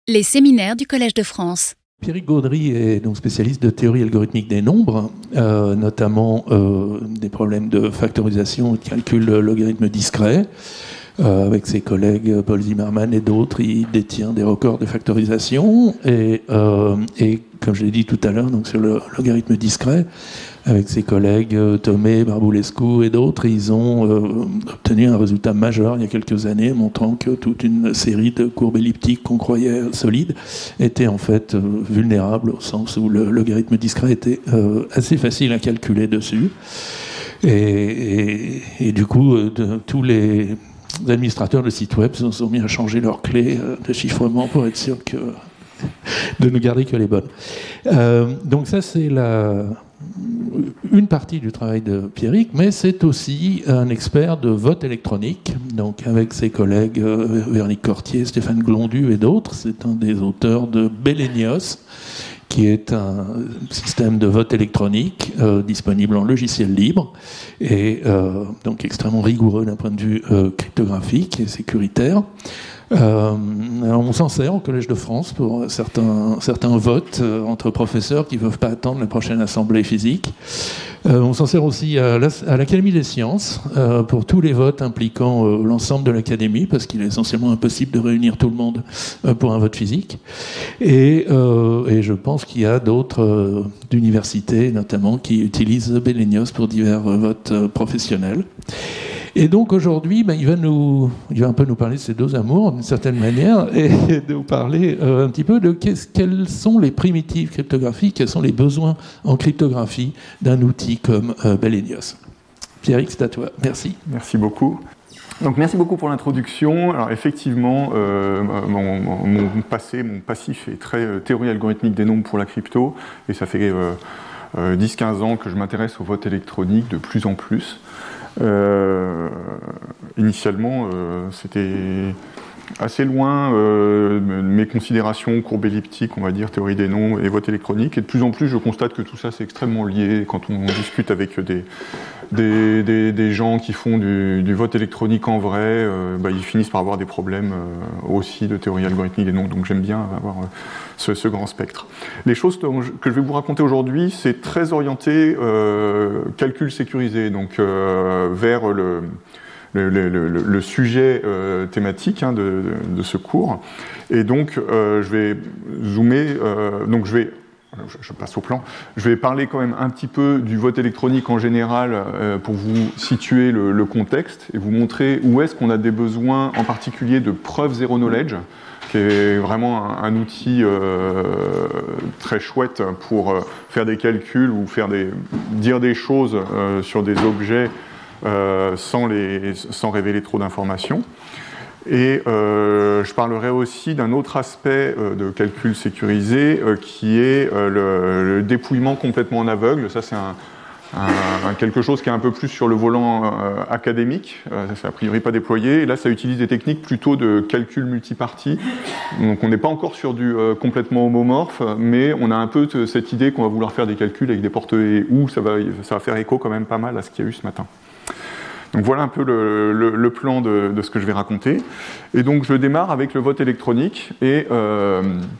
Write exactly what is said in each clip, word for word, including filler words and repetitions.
Les séminaires du Collège de France. Pierrick Gaudry est donc spécialiste de théorie algorithmique des nombres, euh, notamment euh, des problèmes de factorisation et de calcul logarithme discret. Euh, avec ses collègues Paul Zimmermann et d'autres, il détient des records de factorisation. Et, euh, et comme je l'ai dit tout à l'heure, donc sur le logarithme discret, avec ses collègues Thomé, Barboulescu et d'autres, ils ont euh, obtenu un résultat majeur il y a quelques années, montrant que toute une série de courbes elliptiques qu'on croyait solides étaient en fait euh, vulnérables, au sens où le logarithme discret était euh, assez facile à calculer dessus. Et, et, et du coup, de, tous les Les administrateurs de sites web se sont mis à changer leurs clés de chiffrement pour être sûr que, de ne garder que les bonnes. Euh, donc ça, c'est la, une partie du travail de Pierrick, mais c'est aussi un expert de vote électronique, donc avec ses collègues euh, Véronique Cortier, Stéphane Glondu et d'autres. C'est un des auteurs de Belenios, qui est un système de vote électronique euh, disponible en logiciel libre et euh, donc extrêmement rigoureux d'un point de vue euh, cryptographique et sécuritaire. Euh, on s'en sert au Collège de France pour certains, certains votes euh, entre professeurs qui ne peuvent pas attendre la prochaine assemblée physique. Euh, on s'en sert aussi à, la, à l'Académie des sciences euh, pour tous les votes impliquant euh, l'ensemble de l'Académie, parce qu'il est essentiellement impossible de réunir tout le monde euh, pour un vote physique. Et, euh, et je pense qu'il y a d'autres euh, universités, notamment, qui utilisent Belenios pour divers euh, votes euh, professionnels. Et donc aujourd'hui, ben, il va nous, il va un peu nous parler de ces deux amours d'une certaine manière et de nous parler euh, un petit peu de quels sont les primitives cryptographiques, quels sont les besoins en cryptographie d'un outil comme euh, Belenios. Pierrick, c'est à toi. Merci. Merci beaucoup. Donc merci beaucoup pour l'introduction. Alors effectivement, euh, mon, mon, mon passé, mon passif est très euh, théorie algorithmique des nombres pour la crypto, et ça fait euh, euh, dix à quinze ans que je m'intéresse au vote électronique de plus en plus. Euh, initialement, euh, c'était assez loin euh, mes considérations, courbes elliptiques, on va dire, théorie des nombres et vote électronique. Et de plus en plus, je constate que tout ça, c'est extrêmement lié. Quand on discute avec des, des, des, des gens qui font du, du vote électronique en vrai, euh, bah, ils finissent par avoir des problèmes euh, aussi de théorie algorithmique des nombres. Donc j'aime bien avoir euh, ce, ce grand spectre. Les choses que je vais vous raconter aujourd'hui, c'est très orienté euh, calcul sécurisé, donc euh, vers le... Le, le, le, le sujet euh, thématique hein, de, de ce cours. Et donc, euh, je vais zoomer, euh, donc je vais, je, je passe au plan, je vais parler quand même un petit peu du vote électronique en général euh, pour vous situer le, le contexte et vous montrer où est-ce qu'on a des besoins, en particulier de preuve zero knowledge, qui est vraiment un, un outil euh, très chouette pour euh, faire des calculs ou faire des, dire des choses euh, sur des objets Euh, sans, les, sans révéler trop d'informations. Et euh, je parlerai aussi d'un autre aspect euh, de calcul sécurisé euh, qui est euh, le, le dépouillement complètement en aveugle. Ça, c'est un, un, un, quelque chose qui est un peu plus sur le volant euh, académique. Euh, ça, c'est a priori pas déployé. Et là, ça utilise des techniques plutôt de calcul multipartie. Donc, on n'est pas encore sur du euh, complètement homomorphe, mais on a un peu t- cette idée qu'on va vouloir faire des calculs avec des portes et ou. Ça va, ça va faire écho quand même pas mal à ce qu'il y a eu ce matin. Donc voilà un peu le, le, le plan de, de ce que je vais raconter. Et donc je démarre avec le vote électronique. Et euh,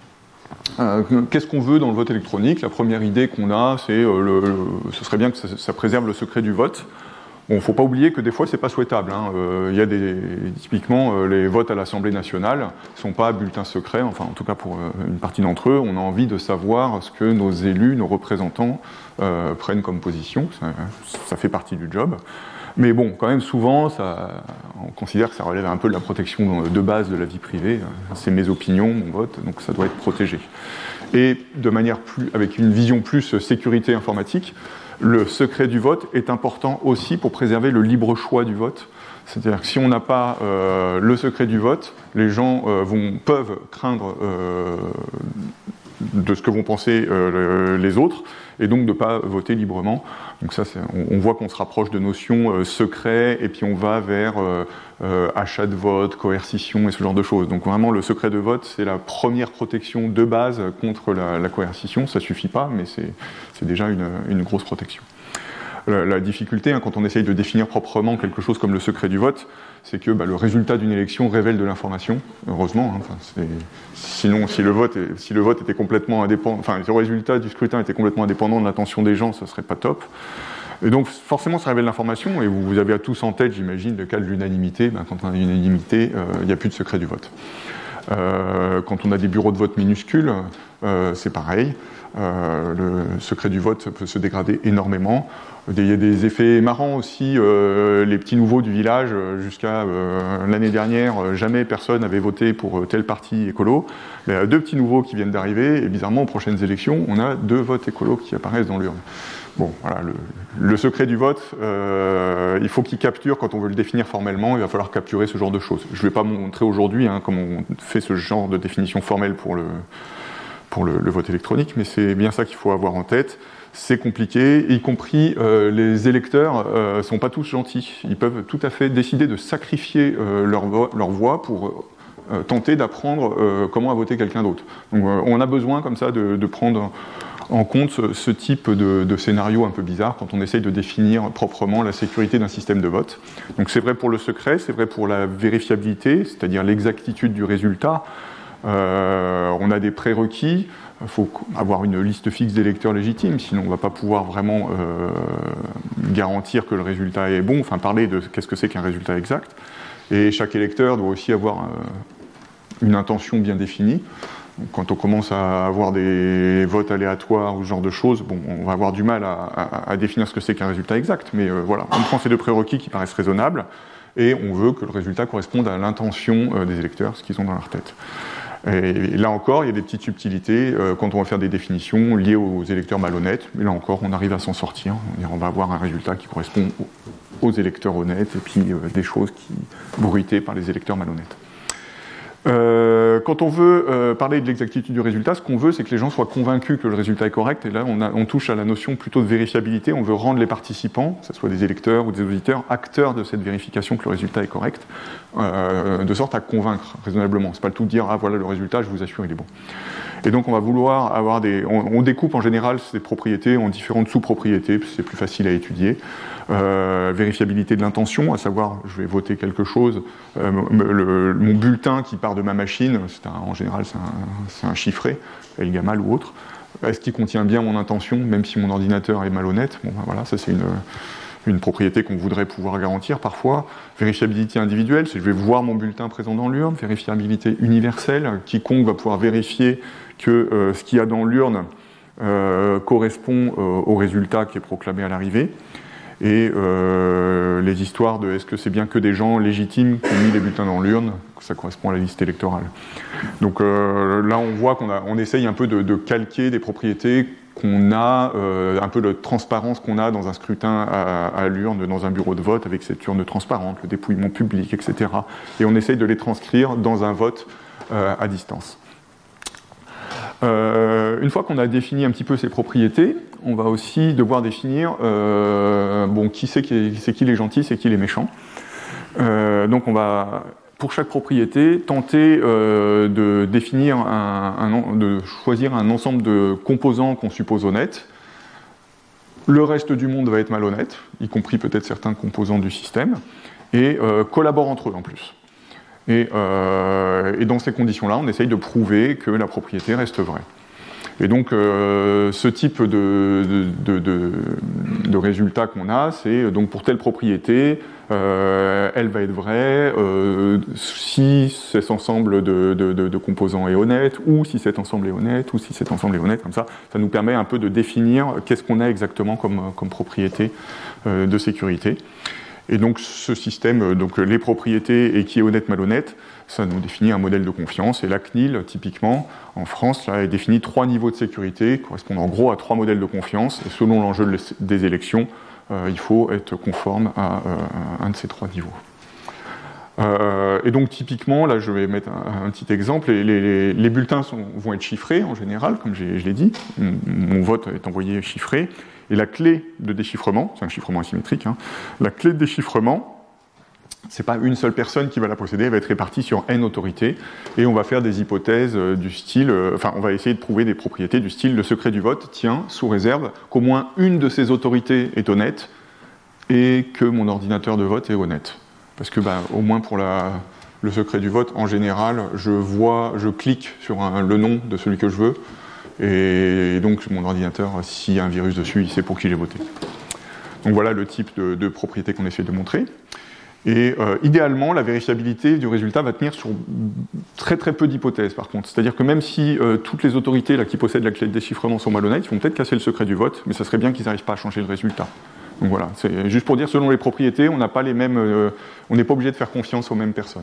euh, qu'est-ce qu'on veut dans le vote électronique ? La première idée qu'on a, c'est euh, le, le, ce serait bien que ça, ça préserve le secret du vote. Bon, il ne faut pas oublier que des fois, ce n'est pas souhaitable. Hein. Euh, il y a des, typiquement, euh, les votes à l'Assemblée nationale ne sont pas bulletins secrets, enfin en tout cas pour euh, une partie d'entre eux. On a envie de savoir ce que nos élus, nos représentants euh, prennent comme position. Ça, ça fait partie du job. Mais bon, quand même, souvent, ça, on considère que ça relève un peu de la protection de base de la vie privée. C'est mes opinions, mon vote, donc ça doit être protégé. Et de manière plus, avec une vision plus sécurité informatique, le secret du vote est important aussi pour préserver le libre choix du vote. C'est-à-dire que si on n'a pas euh, le secret du vote, les gens euh, vont, peuvent craindre euh, de ce que vont penser euh, les autres, et donc de ne pas voter librement. Donc ça, c'est, on, on voit qu'on se rapproche de notions euh, secret, et puis on va vers euh, euh, achat de vote, coercition et ce genre de choses. Donc vraiment, le secret de vote, c'est la première protection de base contre la, la coercition. Ça ne suffit pas, mais c'est, c'est déjà une, une grosse protection. La, la difficulté, hein, quand on essaye de définir proprement quelque chose comme le secret du vote, c'est que bah, le résultat d'une élection révèle de l'information, heureusement. Hein, enfin, c'est... Sinon, si le, vote est... si le vote était complètement indépendant, enfin, le résultat du scrutin était complètement indépendant de l'attention des gens, ce serait pas top. Et donc, forcément, ça révèle l'information, et vous, vous avez à tous en tête, j'imagine, le cas de l'unanimité. Ben, quand on a une unanimité, il euh, n'y a plus de secret du vote. Euh, quand on a des bureaux de vote minuscules, euh, c'est pareil. Euh, le secret du vote peut se dégrader énormément. Il y a des effets marrants aussi. Euh, les petits nouveaux du village, jusqu'à euh, l'année dernière, jamais personne n'avait voté pour tel parti écolo. Mais il y a deux petits nouveaux qui viennent d'arriver, et bizarrement, aux prochaines élections, on a deux votes écolos qui apparaissent dans l'urne. Bon, voilà, le, le secret du vote, euh, il faut qu'il capture, quand on veut le définir formellement, il va falloir capturer ce genre de choses. Je ne vais pas montrer aujourd'hui hein, comment on fait ce genre de définition formelle pour le, pour le, le vote électronique, mais c'est bien ça qu'il faut avoir en tête. C'est compliqué, y compris euh, les électeurs ne euh, sont pas tous gentils. Ils peuvent tout à fait décider de sacrifier euh, leur, vo- leur voix pour euh, tenter d'apprendre euh, comment a voté quelqu'un d'autre. Donc euh, on a besoin comme ça de, de prendre en compte ce, ce type de, de scénario un peu bizarre quand on essaye de définir proprement la sécurité d'un système de vote. Donc c'est vrai pour le secret, c'est vrai pour la vérifiabilité, c'est-à-dire l'exactitude du résultat. Euh, on a des prérequis. Il faut avoir une liste fixe d'électeurs légitimes, sinon on ne va pas pouvoir vraiment euh, garantir que le résultat est bon, enfin parler de qu'est-ce que c'est qu'un résultat exact. Et chaque électeur doit aussi avoir euh, une intention bien définie. Donc, quand on commence à avoir des votes aléatoires ou ce genre de choses, bon, on va avoir du mal à, à, à définir ce que c'est qu'un résultat exact, mais euh, voilà, on prend ces deux prérequis qui paraissent raisonnables, et on veut que le résultat corresponde à l'intention euh, des électeurs, ce qu'ils ont dans leur tête. Et là encore, il y a des petites subtilités euh, quand on va faire des définitions liées aux électeurs malhonnêtes, mais là encore, on arrive à s'en sortir. On va avoir un résultat qui correspond aux électeurs honnêtes et puis euh, des choses qui bruitées par les électeurs malhonnêtes. Euh, quand on veut euh, parler de l'exactitude du résultat, ce qu'on veut, c'est que les gens soient convaincus que le résultat est correct. Et là, on, a, on touche à la notion plutôt de vérifiabilité. On veut rendre les participants, que ce soit des électeurs ou des auditeurs, acteurs de cette vérification que le résultat est correct, euh, de sorte à convaincre raisonnablement. C'est pas le tout de dire ah voilà le résultat, je vous assure, il est bon. Et donc on va vouloir avoir des, on, on découpe en général ces propriétés en différentes sous-propriétés, parce que c'est plus facile à étudier. Euh, vérifiabilité de l'intention, à savoir je vais voter quelque chose, euh, le, mon bulletin qui part de ma machine, c'est un, en général c'est un, c'est un chiffré, El Gamal ou autre, est-ce qu'il contient bien mon intention, même si mon ordinateur est malhonnête? Bon ben voilà, ça c'est une, une propriété qu'on voudrait pouvoir garantir parfois. Vérifiabilité individuelle, c'est je vais voir mon bulletin présent dans l'urne. Vérifiabilité universelle, quiconque va pouvoir vérifier que euh, ce qu'il y a dans l'urne euh, correspond euh, au résultat qui est proclamé à l'arrivée. Et euh, les histoires de est-ce que c'est bien que des gens légitimes qui ont mis les bulletins dans l'urne, ça correspond à la liste électorale. Donc euh, là on voit qu'on a, on essaye un peu de, de calquer des propriétés qu'on a, euh, un peu de transparence qu'on a dans un scrutin à, à l'urne, dans un bureau de vote avec cette urne transparente, le dépouillement public, et cetera. Et on essaye de les transcrire dans un vote euh, à distance. Euh, une fois qu'on a défini un petit peu ces propriétés, on va aussi devoir définir euh, bon, qui c'est qui, est, c'est qui les gentils, c'est qui les méchants. Euh, donc on va, pour chaque propriété, tenter euh, de définir, un, un, de choisir un ensemble de composants qu'on suppose honnêtes. Le reste du monde va être malhonnête, y compris peut-être certains composants du système, et euh, collabore entre eux en plus. Et, euh, et dans ces conditions-là, on essaye de prouver que la propriété reste vraie. Et donc, euh, ce type de, de, de, de, de résultat qu'on a, c'est donc pour telle propriété, euh, elle va être vraie euh, si cet ensemble de, de, de, de composants est honnête, ou si cet ensemble est honnête, ou si cet ensemble est honnête, comme ça. Ça nous permet un peu de définir qu'est-ce qu'on a exactement comme, comme propriété euh, de sécurité. Et donc ce système, donc les propriétés et qui est honnête, malhonnête, ça nous définit un modèle de confiance. Et la C N I L, typiquement, en France, là, elle définit trois niveaux de sécurité, correspondant en gros à trois modèles de confiance. Et selon l'enjeu des élections, euh, il faut être conforme à, euh, à un de ces trois niveaux. Euh, et donc typiquement, là je vais mettre un, un petit exemple, les, les, les bulletins sont, vont être chiffrés en général, comme j'ai, je l'ai dit, mon vote est envoyé chiffré, et la clé de déchiffrement, c'est un chiffrement asymétrique, hein, la clé de déchiffrement, c'est pas une seule personne qui va la posséder, elle va être répartie sur N autorités, et on va faire des hypothèses du style, euh, enfin on va essayer de prouver des propriétés du style, le secret du vote tient sous réserve qu'au moins une de ces autorités est honnête, et que mon ordinateur de vote est honnête. Parce que bah, au moins pour la, le secret du vote, en général, je vois, je clique sur un, le nom de celui que je veux, et, et donc mon ordinateur, s'il y a un virus dessus, il sait pour qui j'ai voté. Donc voilà le type de, de propriété qu'on essaie de montrer. Et euh, idéalement, la vérifiabilité du résultat va tenir sur très très peu d'hypothèses par contre. C'est-à-dire que même si euh, toutes les autorités là, qui possèdent la clé de déchiffrement sont malhonnêtes, ils vont peut-être casser le secret du vote, mais ça serait bien qu'ils n'arrivent pas à changer le résultat. Donc voilà, c'est juste pour dire, selon les propriétés, on n'a pas les mêmes, euh, on n'est pas obligé de faire confiance aux mêmes personnes.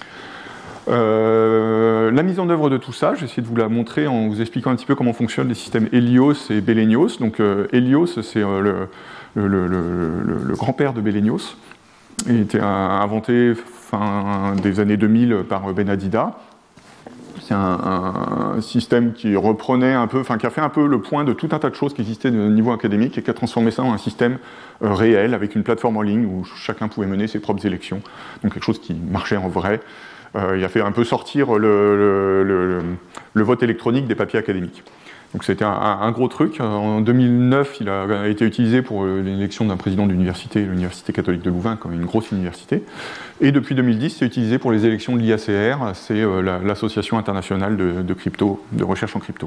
Euh, la mise en œuvre de tout ça, j'ai essayé de vous la montrer en vous expliquant un petit peu comment fonctionnent les systèmes Helios et Bellenios. Donc euh, Helios, c'est euh, le, le, le, le, le grand-père de Bellenios. Il a été inventé fin des années deux mille par Benedida. C'est un, un système qui reprenait un peu, enfin qui a fait un peu le point de tout un tas de choses qui existaient au niveau académique et qui a transformé ça en un système euh, réel avec une plateforme en ligne où chacun pouvait mener ses propres élections. Donc quelque chose qui marchait en vrai. Euh, il a fait un peu sortir le, le, le, le vote électronique des papiers académiques. Donc c'était un, un gros truc. En deux mille neuf, il a été utilisé pour l'élection d'un président d'université, l'Université catholique de Louvain, comme une grosse université. Et depuis deux mille dix, c'est utilisé pour les élections de l'I A C R, c'est l'Association internationale de, de crypto, de recherche en crypto.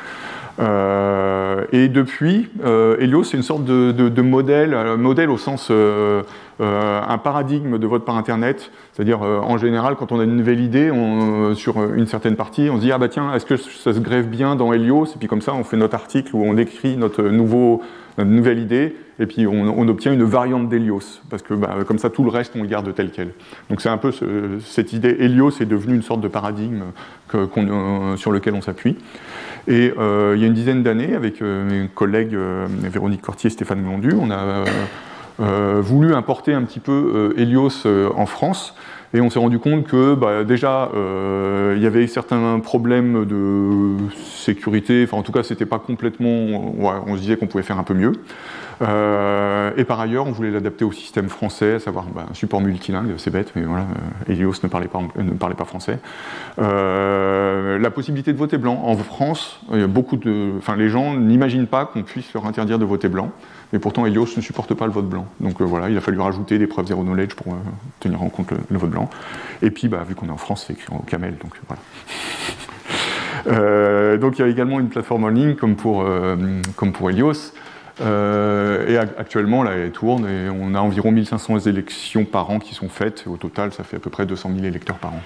Euh, et depuis, euh, Helios, c'est une sorte de, de, de modèle, euh, modèle au sens euh, euh, un paradigme de vote par Internet. C'est-à-dire, euh, en général, quand on a une nouvelle idée on, euh, sur une certaine partie, on se dit ah bah tiens, est-ce que ça se greffe bien dans Helios? Et puis comme ça, on fait notre article où on écrit notre nouveau, notre nouvelle idée, et puis on, on obtient une variante d'Helios, parce que bah, comme ça, tout le reste, on le garde tel quel. Donc c'est un peu ce, cette idée. Helios est devenu une sorte de paradigme que, qu'on, euh, sur lequel on s'appuie. Et euh, il y a une dizaine d'années, avec euh, mes collègues euh, Véronique Cortier et Stéphane Blondu, on a euh, euh, voulu importer un petit peu euh, Helios euh, en France, et on s'est rendu compte que bah, déjà euh, il y avait certains problèmes de sécurité, enfin en tout cas c'était pas complètement, ouais, on se disait qu'on pouvait faire un peu mieux. Euh, et par ailleurs, on voulait l'adapter au système français, à savoir bah, un support multilingue, c'est bête, mais voilà, euh, Helios ne parlait pas, ne parlait pas français. Euh, la possibilité de voter blanc. En France, il y a beaucoup de, enfin, les gens n'imaginent pas qu'on puisse leur interdire de voter blanc, mais pourtant Helios ne supporte pas le vote blanc. Donc euh, voilà, il a fallu rajouter des preuves zero knowledge pour euh, tenir en compte le, le vote blanc. Et puis, bah, vu qu'on est en France, c'est écrit en camel, donc voilà. Euh, donc il y a également une plateforme en ligne comme pour, euh, comme pour Helios. Euh, et actuellement, là, elle tourne et on a environ mille cinq cents élections par an qui sont faites. Au total, ça fait à peu près deux cent mille électeurs par an.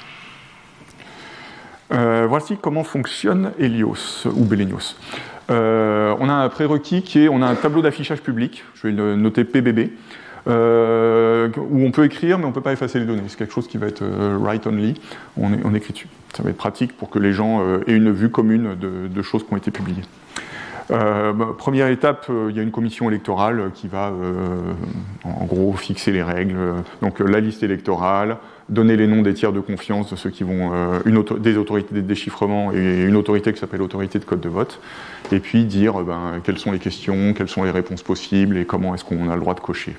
Euh, voici comment fonctionne Helios ou Bellenios. Euh, on a un prérequis qui est, on a un tableau d'affichage public, je vais le noter P B B, euh, où on peut écrire mais on ne peut pas effacer les données. C'est quelque chose qui va être euh, write only, on, est, on écrit dessus. Ça va être pratique pour que les gens euh, aient une vue commune de, de choses qui ont été publiées. Euh, bah, première étape, euh, il y a une commission électorale qui va euh, en gros fixer les règles, donc euh, la liste électorale, donner les noms des tiers de confiance de ceux qui vont, euh, une auto- des autorités de déchiffrement et une autorité qui s'appelle autorité de code de vote, et puis dire euh, ben, quelles sont les questions, quelles sont les réponses possibles et comment est-ce qu'on a le droit de cocher.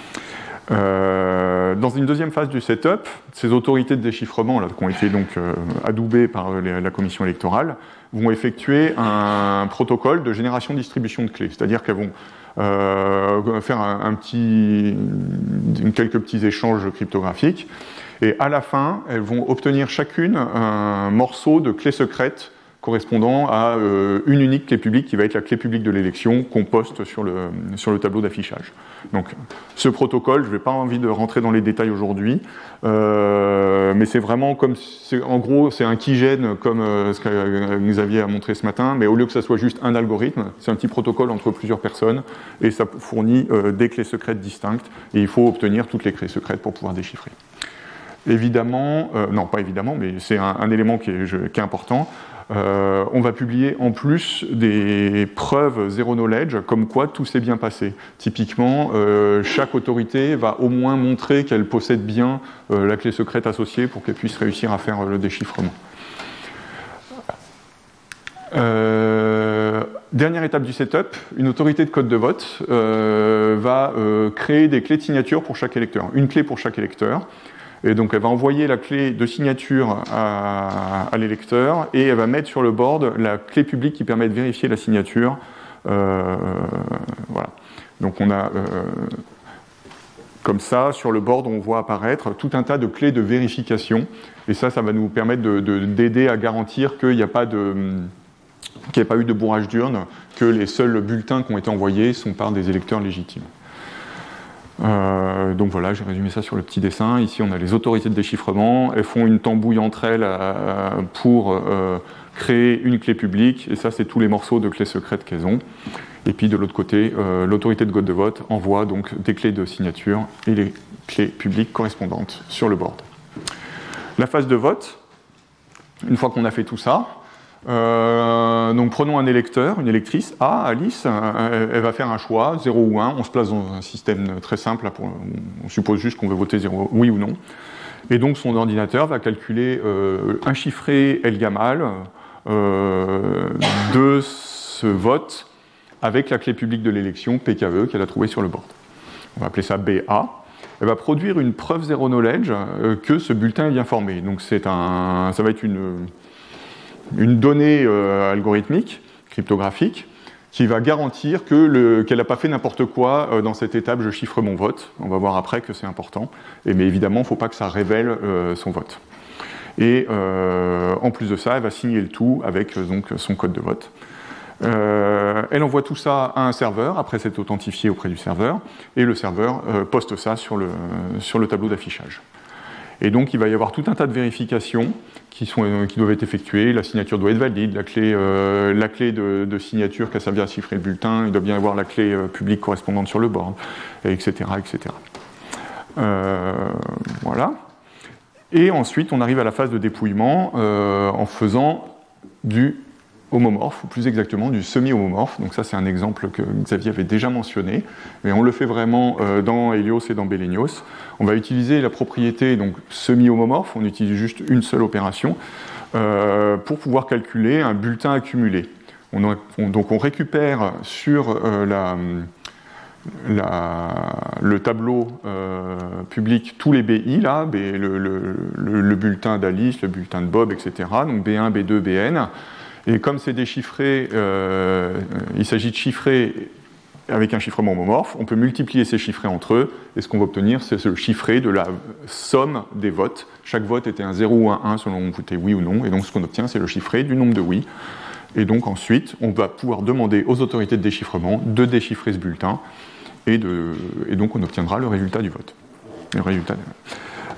Euh, dans une deuxième phase du setup, ces autorités de déchiffrement là, qui ont été donc euh, adoubées par les, la commission électorale vont effectuer un protocole de génération-distribution de clés, c'est-à-dire qu'elles vont euh, faire un, un petit, quelques petits échanges cryptographiques, et à la fin, elles vont obtenir chacune un morceau de clé secrète correspondant à euh, une unique clé publique qui va être la clé publique de l'élection qu'on poste sur le, sur le tableau d'affichage. Donc ce protocole, je n'ai pas envie de rentrer dans les détails aujourd'hui, euh, mais c'est vraiment comme, c'est, en gros c'est un keygène comme euh, ce que Xavier a montré ce matin, mais au lieu que ça soit juste un algorithme, c'est un petit protocole entre plusieurs personnes et ça fournit euh, des clés secrètes distinctes et il faut obtenir toutes les clés secrètes pour pouvoir déchiffrer. Évidemment, euh, non pas évidemment, mais c'est un, un élément qui est, je, qui est important. Euh, on va publier en plus des preuves zero knowledge, comme quoi tout s'est bien passé. Typiquement, euh, chaque autorité va au moins montrer qu'elle possède bien euh, la clé secrète associée pour qu'elle puisse réussir à faire euh, le déchiffrement. Euh, dernière étape du setup, une autorité de code de vote euh, va euh, créer des clés de signature pour chaque électeur, une clé pour chaque électeur. Et donc elle va envoyer la clé de signature à, à l'électeur et elle va mettre sur le board la clé publique qui permet de vérifier la signature. Euh, voilà. Donc on a, euh, Comme ça, sur le board, on voit apparaître tout un tas de clés de vérification. Et ça, ça va nous permettre de, de, d'aider à garantir qu'il n'y a pas de, qu'il n'y a pas eu de bourrage d'urne, que les seuls bulletins qui ont été envoyés sont par des électeurs légitimes. Euh, donc voilà, j'ai résumé ça sur le petit dessin. Ici, on a les autorités de déchiffrement. Elles font une tambouille entre elles euh, pour euh, créer une clé publique. Et ça, c'est tous les morceaux de clés secrètes qu'elles ont. Et puis de l'autre côté, euh, l'autorité de code de vote envoie donc des clés de signature et les clés publiques correspondantes sur le board. La phase de vote, une fois qu'on a fait tout ça, euh, donc prenons un électeur, une électrice, A, Alice, euh, elle va faire un choix, zéro ou un, on se place dans un système très simple, là pour, on suppose juste qu'on veut voter zéro, oui ou non, et donc son ordinateur va calculer euh, un chiffré L-gamal euh, de ce vote avec la clé publique de l'élection, P K E, qu'elle a trouvée sur le board. On va appeler ça B A. Elle va produire une preuve zéro knowledge euh, que ce bulletin est bien formé. Donc c'est un, ça va être une, une donnée euh, algorithmique, cryptographique, qui va garantir que le, qu'elle n'a pas fait n'importe quoi euh, dans cette étape « je chiffre mon vote ». On va voir après que c'est important. Et, mais évidemment, il ne faut pas que ça révèle euh, son vote. Et euh, en plus de ça, elle va signer le tout avec euh, donc, son code de vote. Euh, elle envoie tout ça à un serveur, après s'être authentifié auprès du serveur, et le serveur euh, poste ça sur le, sur le tableau d'affichage. Et donc il va y avoir tout un tas de vérifications qui, sont, euh, qui doivent être effectuées. La signature doit être valide, la clé, euh, la clé de, de signature qui a servi à chiffrer le bulletin, il doit bien y avoir la clé euh, publique correspondante sur le board, et cetera, et cetera. Euh, voilà. Et ensuite on arrive à la phase de dépouillement euh, en faisant du homomorphe, ou plus exactement du semi-homomorphe. Donc ça, c'est un exemple que Xavier avait déjà mentionné, mais on le fait vraiment euh, dans Helios et dans Belenios. On va utiliser la propriété donc semi-homomorphe, on utilise juste une seule opération, euh, pour pouvoir calculer un bulletin accumulé. On, a, on, donc on récupère sur euh, la, la, le tableau euh, public tous les B I, là, B, le, le, le, le bulletin d'Alice, le bulletin de Bob, et cetera. Donc B un, B deux, B N. Et comme c'est déchiffré, euh, il s'agit de chiffrer avec un chiffrement homomorphe, on peut multiplier ces chiffrés entre eux, et ce qu'on va obtenir, c'est le chiffré de la somme des votes. Chaque vote était un zéro ou un un selon on votait oui ou non, et donc ce qu'on obtient, c'est le chiffré du nombre de oui. Et donc ensuite, on va pouvoir demander aux autorités de déchiffrement de déchiffrer ce bulletin, et, de, et donc on obtiendra le résultat du vote. Le résultat du vote.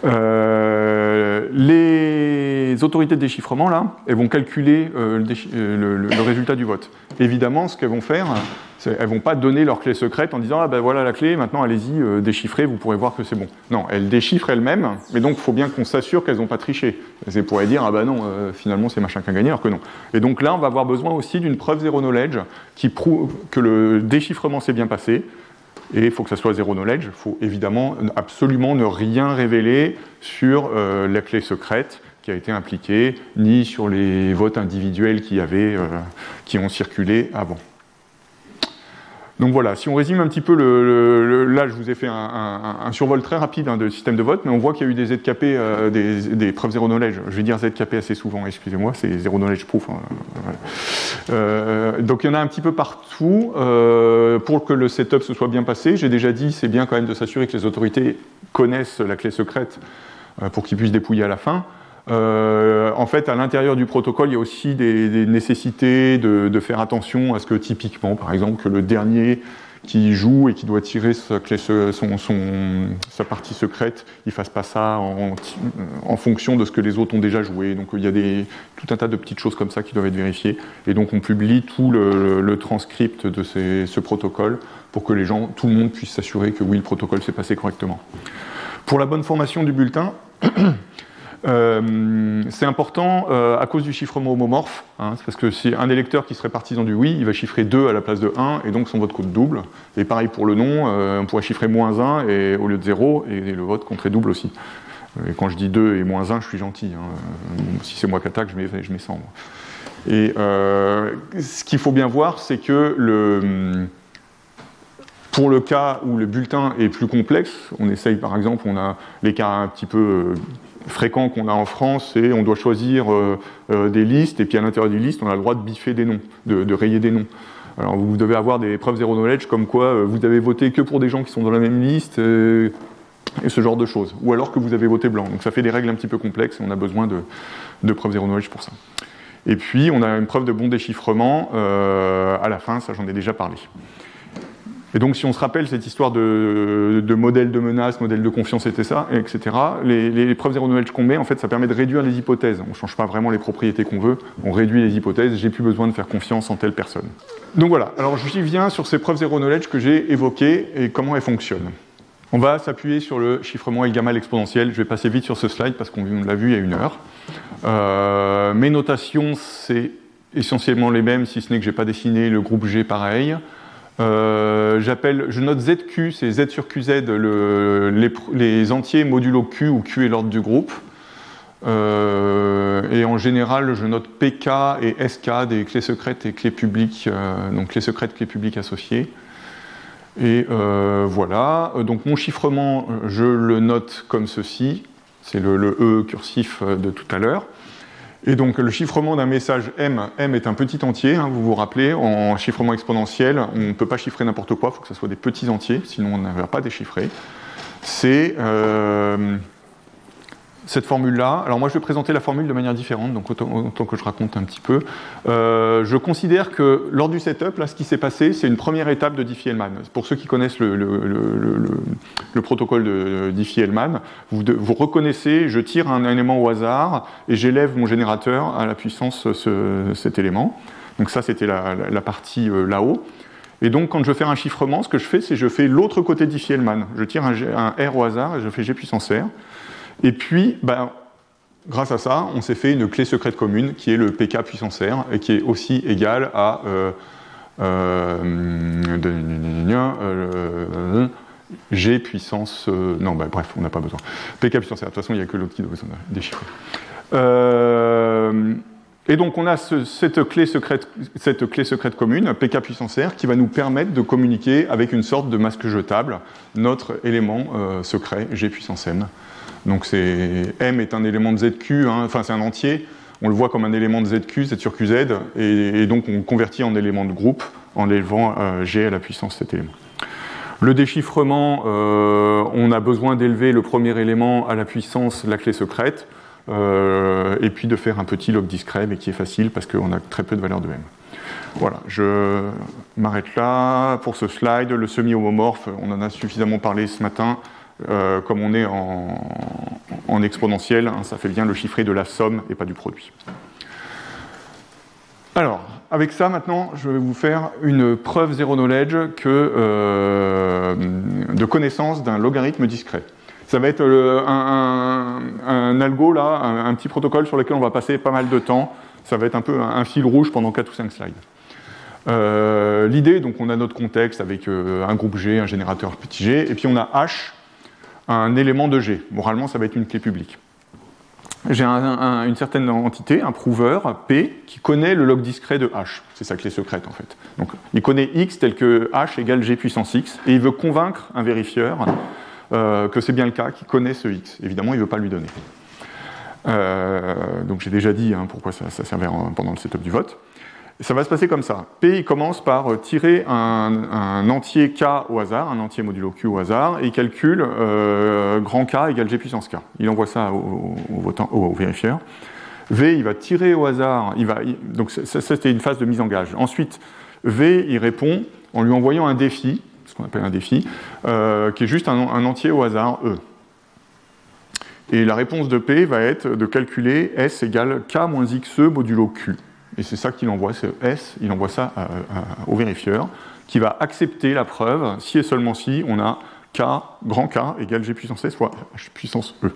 Euh, les autorités de déchiffrement, là, elles vont calculer euh, le, déchi- le, le, le résultat du vote. Évidemment, ce qu'elles vont faire, c'est, elles ne vont pas donner leur clé secrète en disant « Ah ben voilà la clé, maintenant allez-y, euh, déchiffrez, vous pourrez voir que c'est bon ». Non, elles déchiffrent elles-mêmes, mais donc il faut bien qu'on s'assure qu'elles n'ont pas triché. Elles pourraient dire « Ah ben non, euh, finalement c'est machin qui a gagné », alors que non. Et donc là, on va avoir besoin aussi d'une preuve zéro knowledge qui prouve que le déchiffrement s'est bien passé. Et il faut que ça soit zéro knowledge, il faut évidemment absolument ne rien révéler sur euh, la clé secrète qui a été impliquée, ni sur les votes individuels qui, avaient, euh, qui ont circulé avant. Donc voilà, si on résume un petit peu, le, le, le, là je vous ai fait un, un, un survol très rapide hein, de système de vote, mais on voit qu'il y a eu des Z K P, euh, des, des preuves zéro knowledge. Je vais dire Z K P assez souvent, excusez-moi, c'est zéro knowledge proof. Hein, voilà. euh, donc il y en a un petit peu partout. Euh, pour que le setup se soit bien passé, j'ai déjà dit, c'est bien quand même de s'assurer que les autorités connaissent la clé secrète euh, pour qu'ils puissent dépouiller à la fin. Euh, en fait, à l'intérieur du protocole, il y a aussi des, des nécessités de, de faire attention à ce que, typiquement, par exemple, que le dernier qui joue et qui doit tirer sa, clé, son, son, sa partie secrète, il ne fasse pas ça en, en fonction de ce que les autres ont déjà joué. Donc, il y a des, tout un tas de petites choses comme ça qui doivent être vérifiées. Et donc, on publie tout le, le transcript de ces, ce protocole pour que les gens, tout le monde puisse s'assurer que oui, le protocole s'est passé correctement. Pour la bonne formation du bulletin, Euh, c'est important euh, à cause du chiffrement homomorphe, hein, parce que si un électeur qui serait partisan du oui, il va chiffrer deux à la place de un, et donc son vote compte double. Et pareil pour le non, euh, on pourrait chiffrer moins un et, au lieu de zéro, et, et le vote compterait double aussi. Et quand je dis deux et moins un, je suis gentil. Hein. Si c'est moi qui attaque, je mets, je mets cent. Moi. Et euh, ce qu'il faut bien voir, c'est que le... Pour le cas où le bulletin est plus complexe, on essaye par exemple, on a les cas un petit peu euh, fréquents qu'on a en France, c'est on doit choisir euh, euh, des listes, et puis à l'intérieur des listes, on a le droit de biffer des noms, de, de rayer des noms. Alors vous devez avoir des preuves zéro knowledge comme quoi euh, vous avez voté que pour des gens qui sont dans la même liste, euh, et ce genre de choses. Ou alors que vous avez voté blanc. Donc ça fait des règles un petit peu complexes et on a besoin de, de preuves zero knowledge pour ça. Et puis on a une preuve de bon déchiffrement euh, à la fin, ça j'en ai déjà parlé. Et donc si on se rappelle cette histoire de, de modèle de menace, modèle de confiance, et cetera, et cetera, les, les preuves zero knowledge qu'on met, en fait, ça permet de réduire les hypothèses. On ne change pas vraiment les propriétés qu'on veut, on réduit les hypothèses, j'ai plus besoin de faire confiance en telle personne. Donc voilà, alors j'y viens sur ces preuves zero knowledge que j'ai évoquées et comment elles fonctionnent. On va s'appuyer sur le chiffrement L gamma exponentiel. Je vais passer vite sur ce slide parce qu'on l'a vu il y a une heure. Euh, mes notations, c'est essentiellement les mêmes, si ce n'est que je n'ai pas dessiné le groupe G pareil. Euh, j'appelle, je note Z Q, c'est Z sur Q Z, le, les, les entiers modulo Q, où Q est l'ordre du groupe. Euh, et en général, je note P K et S K, des clés secrètes et clés publiques, euh, donc clés secrètes, clés publiques associées. Et euh, voilà, donc mon chiffrement, je le note comme ceci, c'est le, le E cursif de tout à l'heure. Et donc le chiffrement d'un message M, M est un petit entier, hein, vous vous rappelez, en chiffrement exponentiel, on ne peut pas chiffrer n'importe quoi, il faut que ce soit des petits entiers, sinon on ne va pas déchiffrer. C'est euh, cette formule-là. Alors moi je vais présenter la formule de manière différente, donc autant, autant que je raconte un petit peu. Euh, je considère que lors du setup, là, ce qui s'est passé, c'est une première étape de Diffie-Hellman. Pour ceux qui connaissent le, le, le, le, le protocole de Diffie-Hellman, vous, vous reconnaissez, je tire un élément au hasard et j'élève mon générateur à la puissance ce, cet élément. Donc ça, c'était la, la, la partie euh, là-haut. Et donc, quand je veux faire un chiffrement, ce que je fais, c'est que je fais l'autre côté de Diffie-Hellman. Je tire un, un R au hasard et je fais G puissance R. Et puis, ben, grâce à ça, on s'est fait une clé secrète commune qui est le P K puissance R et qui est aussi égale à euh, euh, euh, G puissance... Euh, non, ben, bref, on n'a pas besoin. P K puissance R, de toute façon, il n'y a que l'autre qui doit besoin de déchiffrer. Euh, et donc, on a ce, cette, clé secrète, cette clé secrète commune, P K puissance R, qui va nous permettre de communiquer avec une sorte de masque jetable, notre élément euh, secret, G puissance M. Donc c'est, M est un élément de Z Q, hein, enfin c'est un entier, on le voit comme un élément de Z Q, Z sur Q Z, et, et donc on convertit en élément de groupe en élevant euh, G à la puissance de cet élément. Le déchiffrement, euh, on a besoin d'élever le premier élément à la puissance de la clé secrète, euh, et puis de faire un petit log discret, mais qui est facile parce qu'on a très peu de valeur de M. Voilà, je m'arrête là pour ce slide. Le semi-homomorphe, on en a suffisamment parlé ce matin. Euh, comme on est en, en exponentiel, hein, ça fait bien le chiffrer de la somme et pas du produit. Alors, avec ça, maintenant, je vais vous faire une preuve zero knowledge que, euh, de connaissance d'un logarithme discret. Ça va être le, un, un, un algo, là, un, un petit protocole sur lequel on va passer pas mal de temps. Ça va être un peu un, un fil rouge pendant quatre ou cinq slides. Euh, l'idée, donc on a notre contexte avec euh, un groupe G, un générateur petit g, et puis on a H, un élément de G. Moralement, ça va être une clé publique. J'ai un, un, une certaine entité, un prouveur, P, qui connaît le log discret de H. C'est sa clé secrète, en fait. Donc, il connaît X tel que H égale G puissance X, et il veut convaincre un vérifieur euh, que c'est bien le cas, qu'il connaît ce X. Évidemment, il ne veut pas lui donner. Euh, donc, j'ai déjà dit hein, pourquoi ça, ça servait en, pendant le setup du vote. Ça va se passer comme ça. P, il commence par tirer un, un entier K au hasard, un entier modulo Q au hasard, et il calcule euh, grand K égale G puissance K. Il envoie ça au, au, votant, au, au vérifieur. V, il va tirer au hasard, il va, il, donc ça, ça c'était une phase de mise en gage. Ensuite, V, il répond en lui envoyant un défi, ce qu'on appelle un défi, euh, qui est juste un, un entier au hasard, E. Et la réponse de P va être de calculer S égale K moins X E modulo Q. Et c'est ça qu'il envoie, c'est S, il envoie ça à, à, au vérifieur, qui va accepter la preuve si et seulement si on a K, grand K, égale G puissance S fois H puissance E.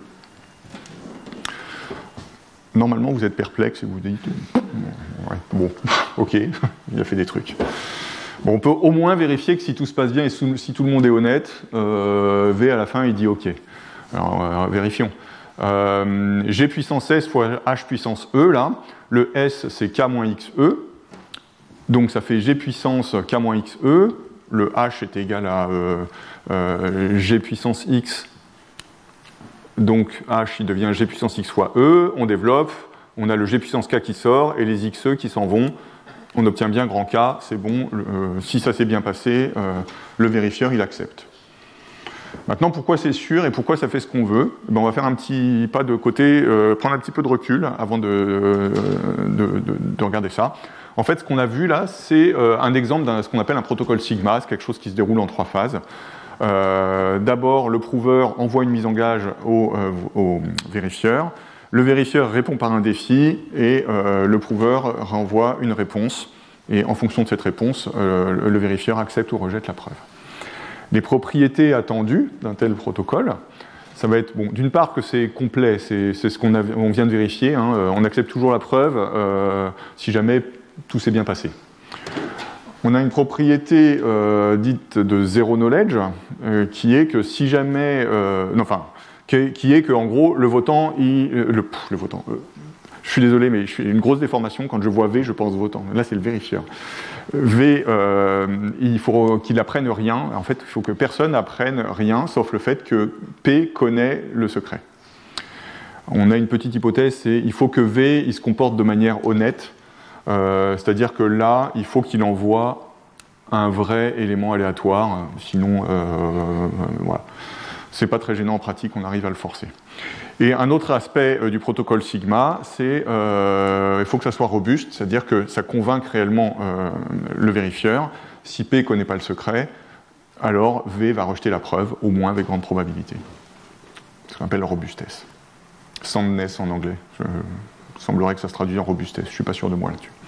Normalement, vous êtes perplexe et vous vous dites, ouais, bon, ok, il a fait des trucs. Bon, on peut au moins vérifier que si tout se passe bien et si tout le monde est honnête, euh, V à la fin, il dit ok. Alors, euh, vérifions. Euh, G puissance S fois H puissance E, là, le S c'est K moins X E, donc ça fait G puissance K moins X E, le H est égal à euh, euh, G puissance X, donc H il devient G puissance X fois E, on développe, on a le G puissance K qui sort et les X E qui s'en vont, on obtient bien grand K, c'est bon, euh, si ça s'est bien passé, euh, le vérifieur il accepte. Maintenant, pourquoi c'est sûr et pourquoi ça fait ce qu'on veut? Ben, on va faire un petit pas de côté, euh, prendre un petit peu de recul avant de, euh, de, de, de regarder ça. En fait, ce qu'on a vu là, c'est euh, un exemple de ce qu'on appelle un protocole Sigma, c'est quelque chose qui se déroule en trois phases. Euh, D'abord, le prouveur envoie une mise en gage au, euh, au vérifieur. Le vérifieur répond par un défi et euh, le prouveur renvoie une réponse. Et en fonction de cette réponse, euh, le vérifieur accepte ou rejette la preuve. Les propriétés attendues d'un tel protocole, ça va être, bon, d'une part que c'est complet, c'est ce qu'on on vient de vérifier, hein, on accepte toujours la preuve euh, si jamais tout s'est bien passé. On a une propriété euh, dite de zero knowledge, euh, qui est que si jamais, euh, non, enfin, qui est, qui est que en gros le votant, il, euh, le, pff, le votant. Euh, je suis désolé, mais je fais une grosse déformation quand je vois V, je pense votant. Là, c'est le vérifieur. V, euh, il faut qu'il apprenne rien. En fait, il faut que personne apprenne rien, sauf le fait que P connaît le secret. On a une petite hypothèse, c'est il faut que V il se comporte de manière honnête, euh, c'est-à-dire que là, il faut qu'il envoie un vrai élément aléatoire, sinon, euh, euh, voilà. C'est pas très gênant en pratique, on arrive à le forcer. Et un autre aspect euh, du protocole Sigma, c'est euh, il faut que ça soit robuste, c'est-à-dire que ça convainque réellement euh, le vérifieur. Si P ne connaît pas le secret, alors V va rejeter la preuve, au moins avec grande probabilité. C'est ce qu'on appelle la robustesse. Soundness en anglais. Je, il semblerait que ça se traduise en robustesse, je ne suis pas sûr de moi là-dessus.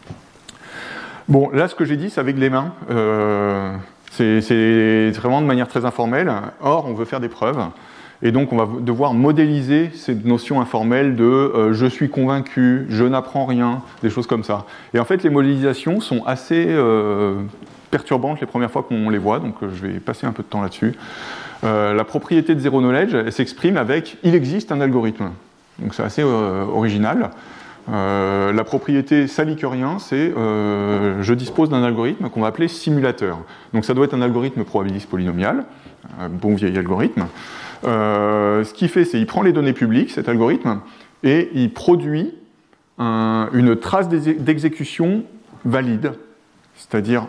Bon, là ce que j'ai dit, c'est avec les mains. Euh, c'est, c'est vraiment de manière très informelle. Or, on veut faire des preuves. Et donc, on va devoir modéliser cette notion informelle de euh, « je suis convaincu »,« je n'apprends rien », des choses comme ça. Et en fait, les modélisations sont assez euh, perturbantes les premières fois qu'on les voit, donc euh, je vais passer un peu de temps là-dessus. Euh, la propriété de zero knowledge, elle s'exprime avec « il existe un algorithme ». Donc c'est assez euh, original. Euh, la propriété ça lit que rien, c'est euh, je dispose d'un algorithme qu'on va appeler simulateur. Donc ça doit être un algorithme probabiliste polynomial, un bon vieil algorithme. Euh, ce qu'il fait, c'est qu'il prend les données publiques, cet algorithme, et il produit un, une trace d'exécution valide. C'est-à-dire,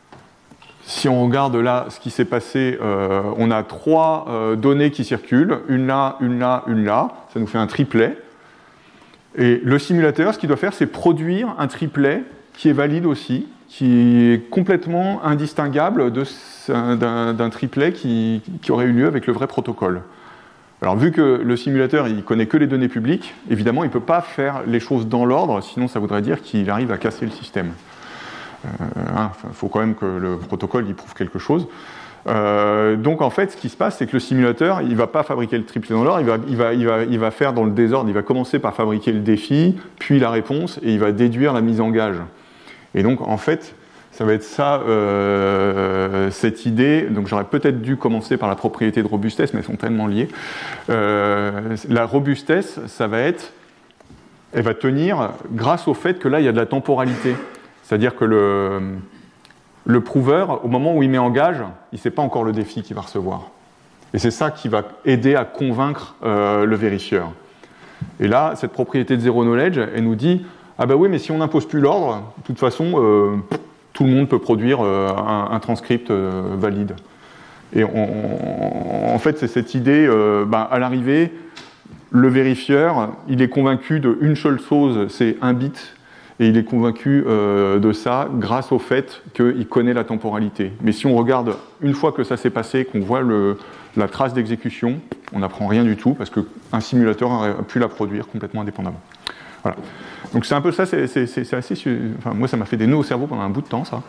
si on regarde là ce qui s'est passé, euh, on a trois euh, données qui circulent, une là, une là, une là, ça nous fait un triplet. Et le simulateur, ce qu'il doit faire, c'est produire un triplet qui est valide aussi, qui est complètement indistinguable de, d'un, d'un triplet qui, qui aurait eu lieu avec le vrai protocole. Alors, vu que le simulateur, il connaît que les données publiques, évidemment, il ne peut pas faire les choses dans l'ordre, sinon ça voudrait dire qu'il arrive à casser le système. Il euh, hein, faut quand même que le protocole il prouve quelque chose. Euh, donc en fait, ce qui se passe, c'est que le simulateur, il ne va pas fabriquer le triplet dans l'ordre, il va, il, va, il, va, il va faire dans le désordre, il va commencer par fabriquer le défi, puis la réponse, et il va déduire la mise en gage. Et donc en fait, ça va être ça, euh, cette idée, donc j'aurais peut-être dû commencer par la propriété de robustesse, mais elles sont tellement liées. Euh, la robustesse, ça va être, elle va tenir grâce au fait que là, il y a de la temporalité. C'est-à-dire que le... Le prouveur, au moment où il met en gage, il ne sait pas encore le défi qu'il va recevoir. Et c'est ça qui va aider à convaincre euh, le vérifieur. Et là, cette propriété de zero knowledge, elle nous dit « Ah ben oui, mais si on n'impose plus l'ordre, de toute façon, euh, tout le monde peut produire euh, un, un transcript euh, valide. » Et on, on, en fait, c'est cette idée, euh, ben, à l'arrivée, le vérifieur, il est convaincu d'une seule chose, c'est un bit. Et il est convaincu euh, de ça grâce au fait qu'il connaît la temporalité. Mais si on regarde, une fois que ça s'est passé, qu'on voit le, la trace d'exécution, on n'apprend rien du tout, parce qu'un simulateur aurait pu la produire complètement indépendamment. Voilà. Donc c'est un peu ça, c'est, c'est, c'est assez... Enfin, moi, ça m'a fait des nœuds au cerveau pendant un bout de temps, ça.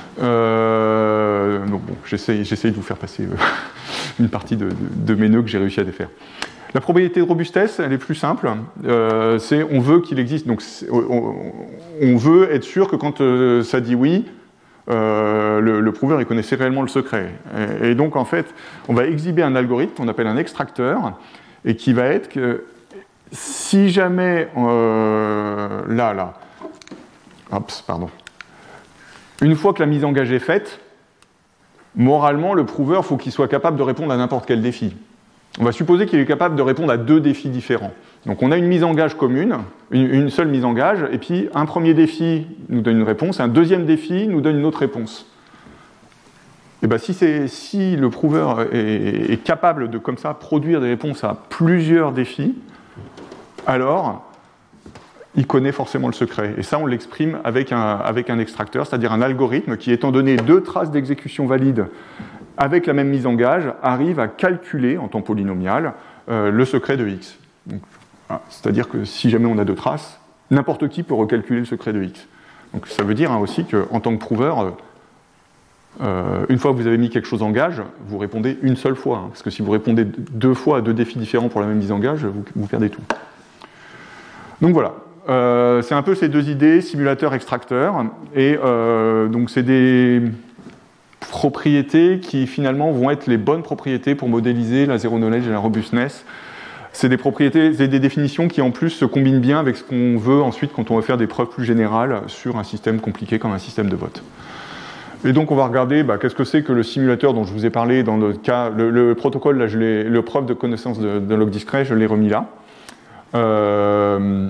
Euh, donc bon, j'essaie, j'essaie de vous faire passer euh, une partie de, de, de mes nœuds que j'ai réussi à défaire. La probabilité de robustesse, elle est plus simple. Euh, c'est on veut qu'il existe. Donc, on, on veut être sûr que quand euh, ça dit oui, euh, le, le prouveur il connaissait réellement le secret. Et, et donc, en fait, on va exhiber un algorithme qu'on appelle un extracteur, et qui va être que si jamais euh, là, là, Oups, pardon. Une fois que la mise en gage est faite, moralement, le prouveur, faut qu'il soit capable de répondre à n'importe quel défi. On va supposer qu'il est capable de répondre à deux défis différents. Donc on a une mise en gage commune, une, une seule mise en gage, et puis un premier défi nous donne une réponse, et un deuxième défi nous donne une autre réponse. Et ben, si, c'est, si le prover est, est capable de, comme ça, produire des réponses à plusieurs défis, alors il connaît forcément le secret. Et ça, on l'exprime avec un, avec un extracteur, c'est-à-dire un algorithme qui, étant donné deux traces d'exécution valides avec la même mise en gage, arrive à calculer, en temps polynomial, euh, le secret de X. Donc, voilà. C'est-à-dire que si jamais on a deux traces, n'importe qui peut recalculer le secret de X. Donc ça veut dire hein, aussi qu'en tant que prover, euh, euh, une fois que vous avez mis quelque chose en gage, vous répondez une seule fois. Hein, parce que si vous répondez deux fois à deux défis différents pour la même mise en gage, vous, vous perdez tout. Donc voilà. Euh, c'est un peu ces deux idées, simulateur-extracteur. Et euh, donc c'est des propriétés qui finalement vont être les bonnes propriétés pour modéliser la zero knowledge et la robustness. C'est des propriétés, c'est des définitions qui en plus se combinent bien avec ce qu'on veut ensuite quand on veut faire des preuves plus générales sur un système compliqué comme un système de vote. Et donc on va regarder bah, qu'est-ce que c'est que le simulateur dont je vous ai parlé dans le cas, le, le protocole, là, je l'ai, le preuve de connaissance de, de log discret, je l'ai remis là. Euh,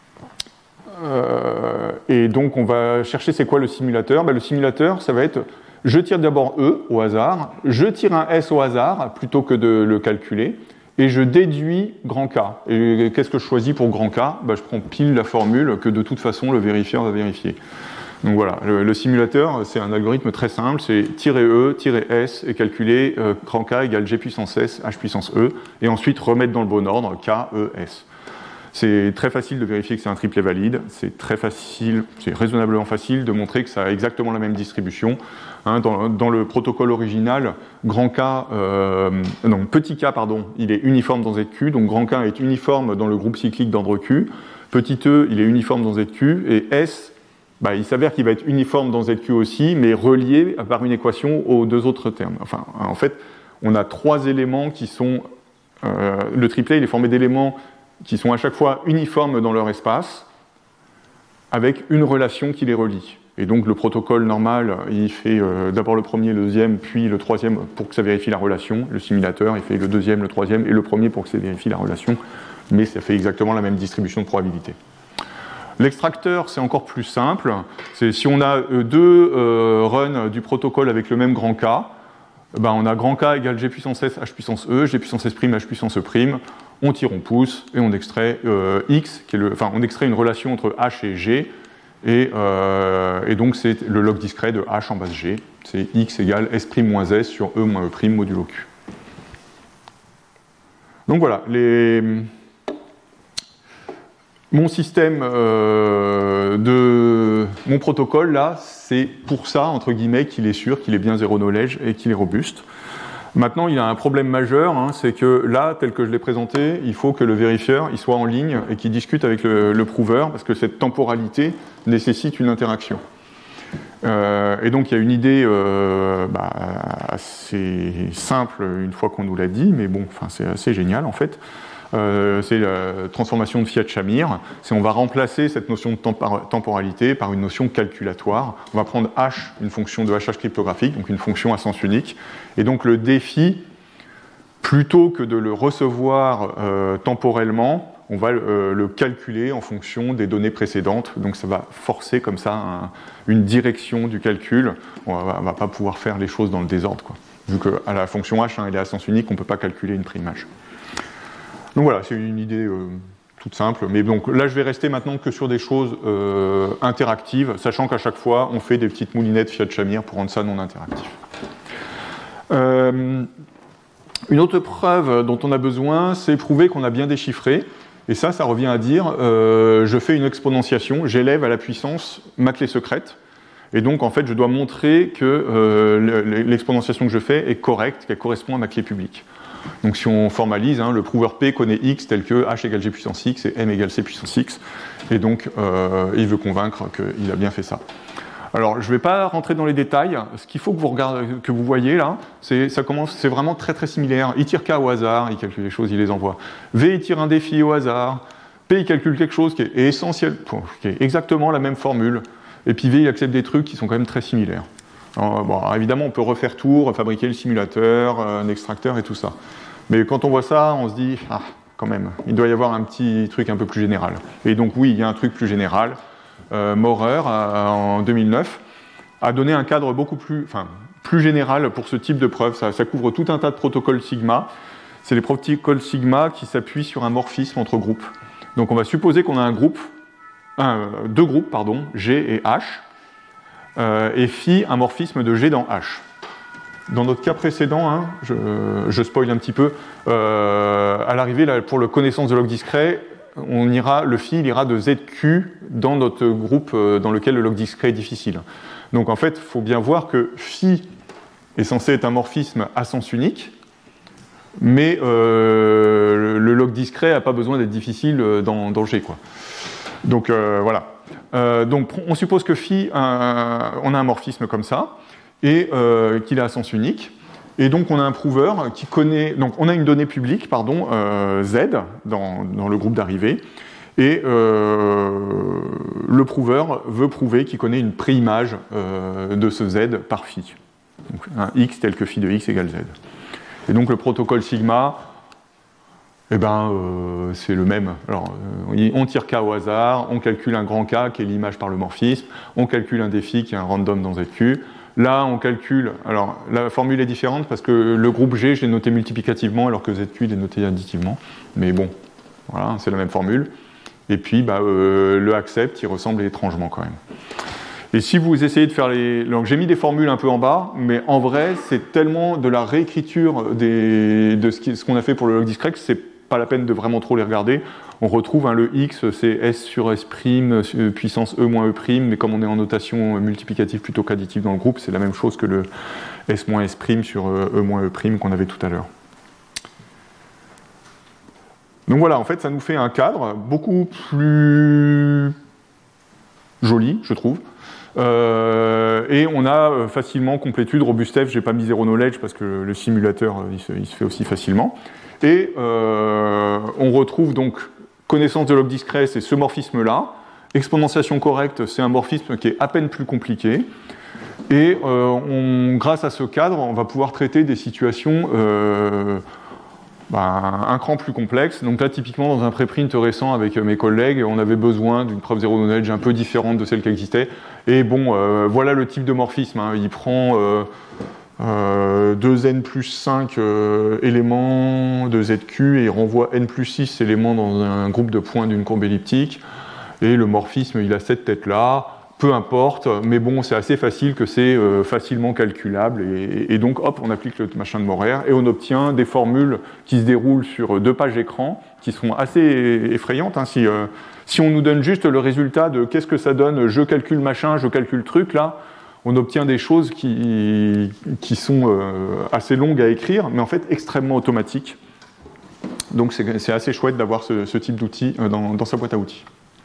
euh, et donc on va chercher c'est quoi le simulateur. Bah, le simulateur, ça va être je tire d'abord E au hasard, je tire un S au hasard plutôt que de le calculer, et je déduis grand K. Et qu'est-ce que je choisis pour grand K ? Bah, je prends pile la formule que de toute façon le vérifieur va vérifier. Donc voilà, le, le simulateur, c'est un algorithme très simple, c'est tirer E, tirer S et calculer euh, grand K égale G puissance S, H puissance E, et ensuite remettre dans le bon ordre K, E, S. C'est très facile de vérifier que c'est un triplet valide, c'est très facile, c'est raisonnablement facile de montrer que ça a exactement la même distribution. Hein, dans, dans le protocole original, grand K, euh, non, petit K, pardon, il est uniforme dans Z Q, donc grand K est uniforme dans le groupe cyclique d'ordre Q, petit E, il est uniforme dans Z Q, et S, bah, il s'avère qu'il va être uniforme dans Z Q aussi, mais relié par une équation aux deux autres termes. Enfin, en fait, on a trois éléments qui sont... Euh, le triplet, il est formé d'éléments qui sont à chaque fois uniformes dans leur espace, avec une relation qui les relie. Et donc le protocole normal, il fait euh, d'abord le premier, le deuxième, puis le troisième pour que ça vérifie la relation. Le simulateur, il fait le deuxième, le troisième et le premier pour que ça vérifie la relation. Mais ça fait exactement la même distribution de probabilité. L'extracteur, c'est encore plus simple. C'est si on a euh, deux euh, runs du protocole avec le même grand K, ben on a grand K égale G puissance S, H puissance E, G puissance S', H puissance E', on tire, on pousse, et on extrait euh, X, qui est le, enfin on extrait une relation entre H et G, et, euh, et donc c'est le log discret de H en base G, c'est X égale S' moins S sur E moins E' modulo Q. Donc voilà, les... mon système euh, de... mon protocole là, c'est pour ça, entre guillemets, qu'il est sûr, qu'il est bien zero knowledge et qu'il est robuste. Maintenant, il y a un problème majeur, hein, c'est que là, tel que je l'ai présenté, il faut que le vérifieur il soit en ligne et qu'il discute avec le, le prover, parce que cette temporalité nécessite une interaction. Euh, et donc, il y a une idée euh, bah, assez simple une fois qu'on nous l'a dit, mais bon, enfin, c'est assez génial en fait. Euh, c'est la transformation de Fiat-Shamir. C'est on va remplacer cette notion de tempor- temporalité par une notion calculatoire. On va prendre H, une fonction de hachage cryptographique, donc une fonction à sens unique. Et donc le défi, plutôt que de le recevoir euh, temporellement, on va euh, le calculer en fonction des données précédentes. Donc ça va forcer comme ça un, une direction du calcul. On ne va pas pouvoir faire les choses dans le désordre, quoi. Vu que à la fonction H, hein, elle est à sens unique, on ne peut pas calculer une prime H. Donc voilà, c'est une idée euh, toute simple. Mais donc là, je vais rester maintenant que sur des choses euh, interactives, sachant qu'à chaque fois, on fait des petites moulinettes Fiat-Shamir pour rendre ça non interactif. Euh, une autre preuve dont on a besoin, c'est prouver qu'on a bien déchiffré. Et ça, ça revient à dire, euh, je fais une exponentiation, j'élève à la puissance ma clé secrète. Et donc, en fait, je dois montrer que euh, l'exponentiation que je fais est correcte, qu'elle correspond à ma clé publique. Donc si on formalise, hein, le prover P connaît X tel que H égale G puissance X et M égale C puissance X, et donc euh, il veut convaincre qu'il a bien fait ça. Alors je ne vais pas rentrer dans les détails, ce qu'il faut que vous, regardez, que vous voyez là, c'est, ça commence, c'est vraiment très très similaire. Il tire K au hasard, il calcule les choses, il les envoie. V il tire un défi au hasard, P il calcule quelque chose qui est essentiel, qui est exactement la même formule, et puis V il accepte des trucs qui sont quand même très similaires. Alors, bon, alors évidemment, on peut refaire tout, refabriquer le simulateur, un extracteur et tout ça. Mais quand on voit ça, on se dit, ah, quand même, il doit y avoir un petit truc un peu plus général. Et donc oui, il y a un truc plus général. Euh, Maurer, euh, en deux mille neuf, a donné un cadre beaucoup plus, enfin, plus général pour ce type de preuve. Ça, ça couvre tout un tas de protocoles sigma. C'est les protocoles sigma qui s'appuient sur un morphisme entre groupes. Donc on va supposer qu'on a un groupe, un, deux groupes, pardon, G et H, euh, et phi un morphisme de G dans H. Dans notre cas précédent, hein, je, je spoil un petit peu, euh, à l'arrivée, là, pour la connaissance de log discret, on ira, le phi il ira de Z Q dans notre groupe euh, dans lequel le log discret est difficile. Donc en fait, il faut bien voir que phi est censé être un morphisme à sens unique, mais euh, le, le log discret n'a pas besoin d'être difficile dans, dans G, quoi. Donc euh, voilà. Euh, donc on suppose que phi, un, on a un morphisme comme ça, et euh, qu'il est à sens unique. Et donc on a un prover qui connaît, donc on a une donnée publique, pardon, euh, Z dans, dans le groupe d'arrivée, et euh, le prover veut prouver qu'il connaît une préimage euh, de ce Z par phi. Donc un x tel que phi de x égale Z. Et donc le protocole sigma, eh ben, euh, c'est le même. Alors, euh, on tire K au hasard, on calcule un grand K qui est l'image par le morphisme, on calcule un défi qui est un random dans Z Q. Là, on calcule. Alors, la formule est différente parce que le groupe G, je l'ai noté multiplicativement alors que Z Q, je l'ai noté additivement. Mais bon, voilà, c'est la même formule. Et puis, bah, euh, le accept, il ressemble étrangement quand même. Et si vous essayez de faire les... Donc, j'ai mis des formules un peu en bas, mais en vrai, c'est tellement de la réécriture des... de ce, qui... ce qu'on a fait pour le log discret que c'est pas la peine de vraiment trop les regarder. On retrouve hein, le x, c'est S sur S' puissance E moins E', mais comme on est en notation multiplicative plutôt qu'additive dans le groupe, c'est la même chose que le S moins S' sur E moins E' qu'on avait tout à l'heure. Donc voilà, en fait, ça nous fait un cadre beaucoup plus joli, je trouve. Euh, et on a facilement complétude, robustef, j'ai pas mis zéro knowledge parce que le simulateur il se, il se fait aussi facilement. Et euh, on retrouve donc connaissance de log discret, c'est ce morphisme-là. Exponentiation correcte, c'est un morphisme qui est à peine plus compliqué. Et euh, on, grâce à ce cadre, on va pouvoir traiter des situations euh, ben, un cran plus complexes. Donc là, typiquement, dans un préprint récent avec mes collègues, on avait besoin d'une preuve zéro knowledge un peu différente de celle qui existait. Et bon, euh, voilà le type de morphisme. Hein. Il prend euh, euh, deux n plus cinq euh, éléments de Z Q et il renvoie n plus six éléments dans un groupe de points d'une courbe elliptique. Et le morphisme, il a cette tête-là. Peu importe, mais bon, c'est assez facile que c'est euh, facilement calculable. Et, et donc, hop, on applique le machin de Morer et on obtient des formules qui se déroulent sur deux pages écran, qui sont assez effrayantes. Hein, si, euh, si on nous donne juste le résultat de qu'est-ce que ça donne, je calcule machin, je calcule truc, là, on obtient des choses qui, qui sont euh, assez longues à écrire, mais en fait extrêmement automatiques. Donc, c'est, c'est assez chouette d'avoir ce, ce type d'outil dans, dans sa boîte à outils.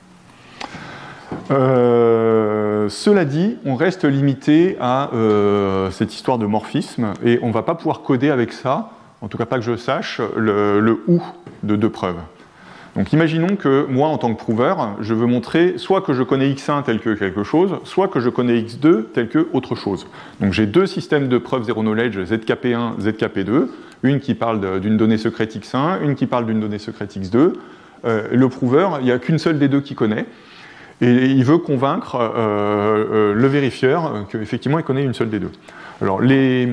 Euh, cela dit, on reste limité à euh, cette histoire de morphisme et on ne va pas pouvoir coder avec ça, en tout cas pas que je sache, le, le ou de deux preuves. Donc imaginons que moi, en tant que prover, je veux montrer soit que je connais x un tel que quelque chose, soit que je connais x deux tel que autre chose. Donc j'ai deux systèmes de preuves zero knowledge, Z K P un, Z K P deux, une qui parle d'une donnée secrète x un, une qui parle d'une donnée secrète x deux. Euh, le prover, il n'y a qu'une seule des deux qui connaît. Et il veut convaincre euh, euh, le vérifieur qu'effectivement il connaît une seule des deux. Alors les,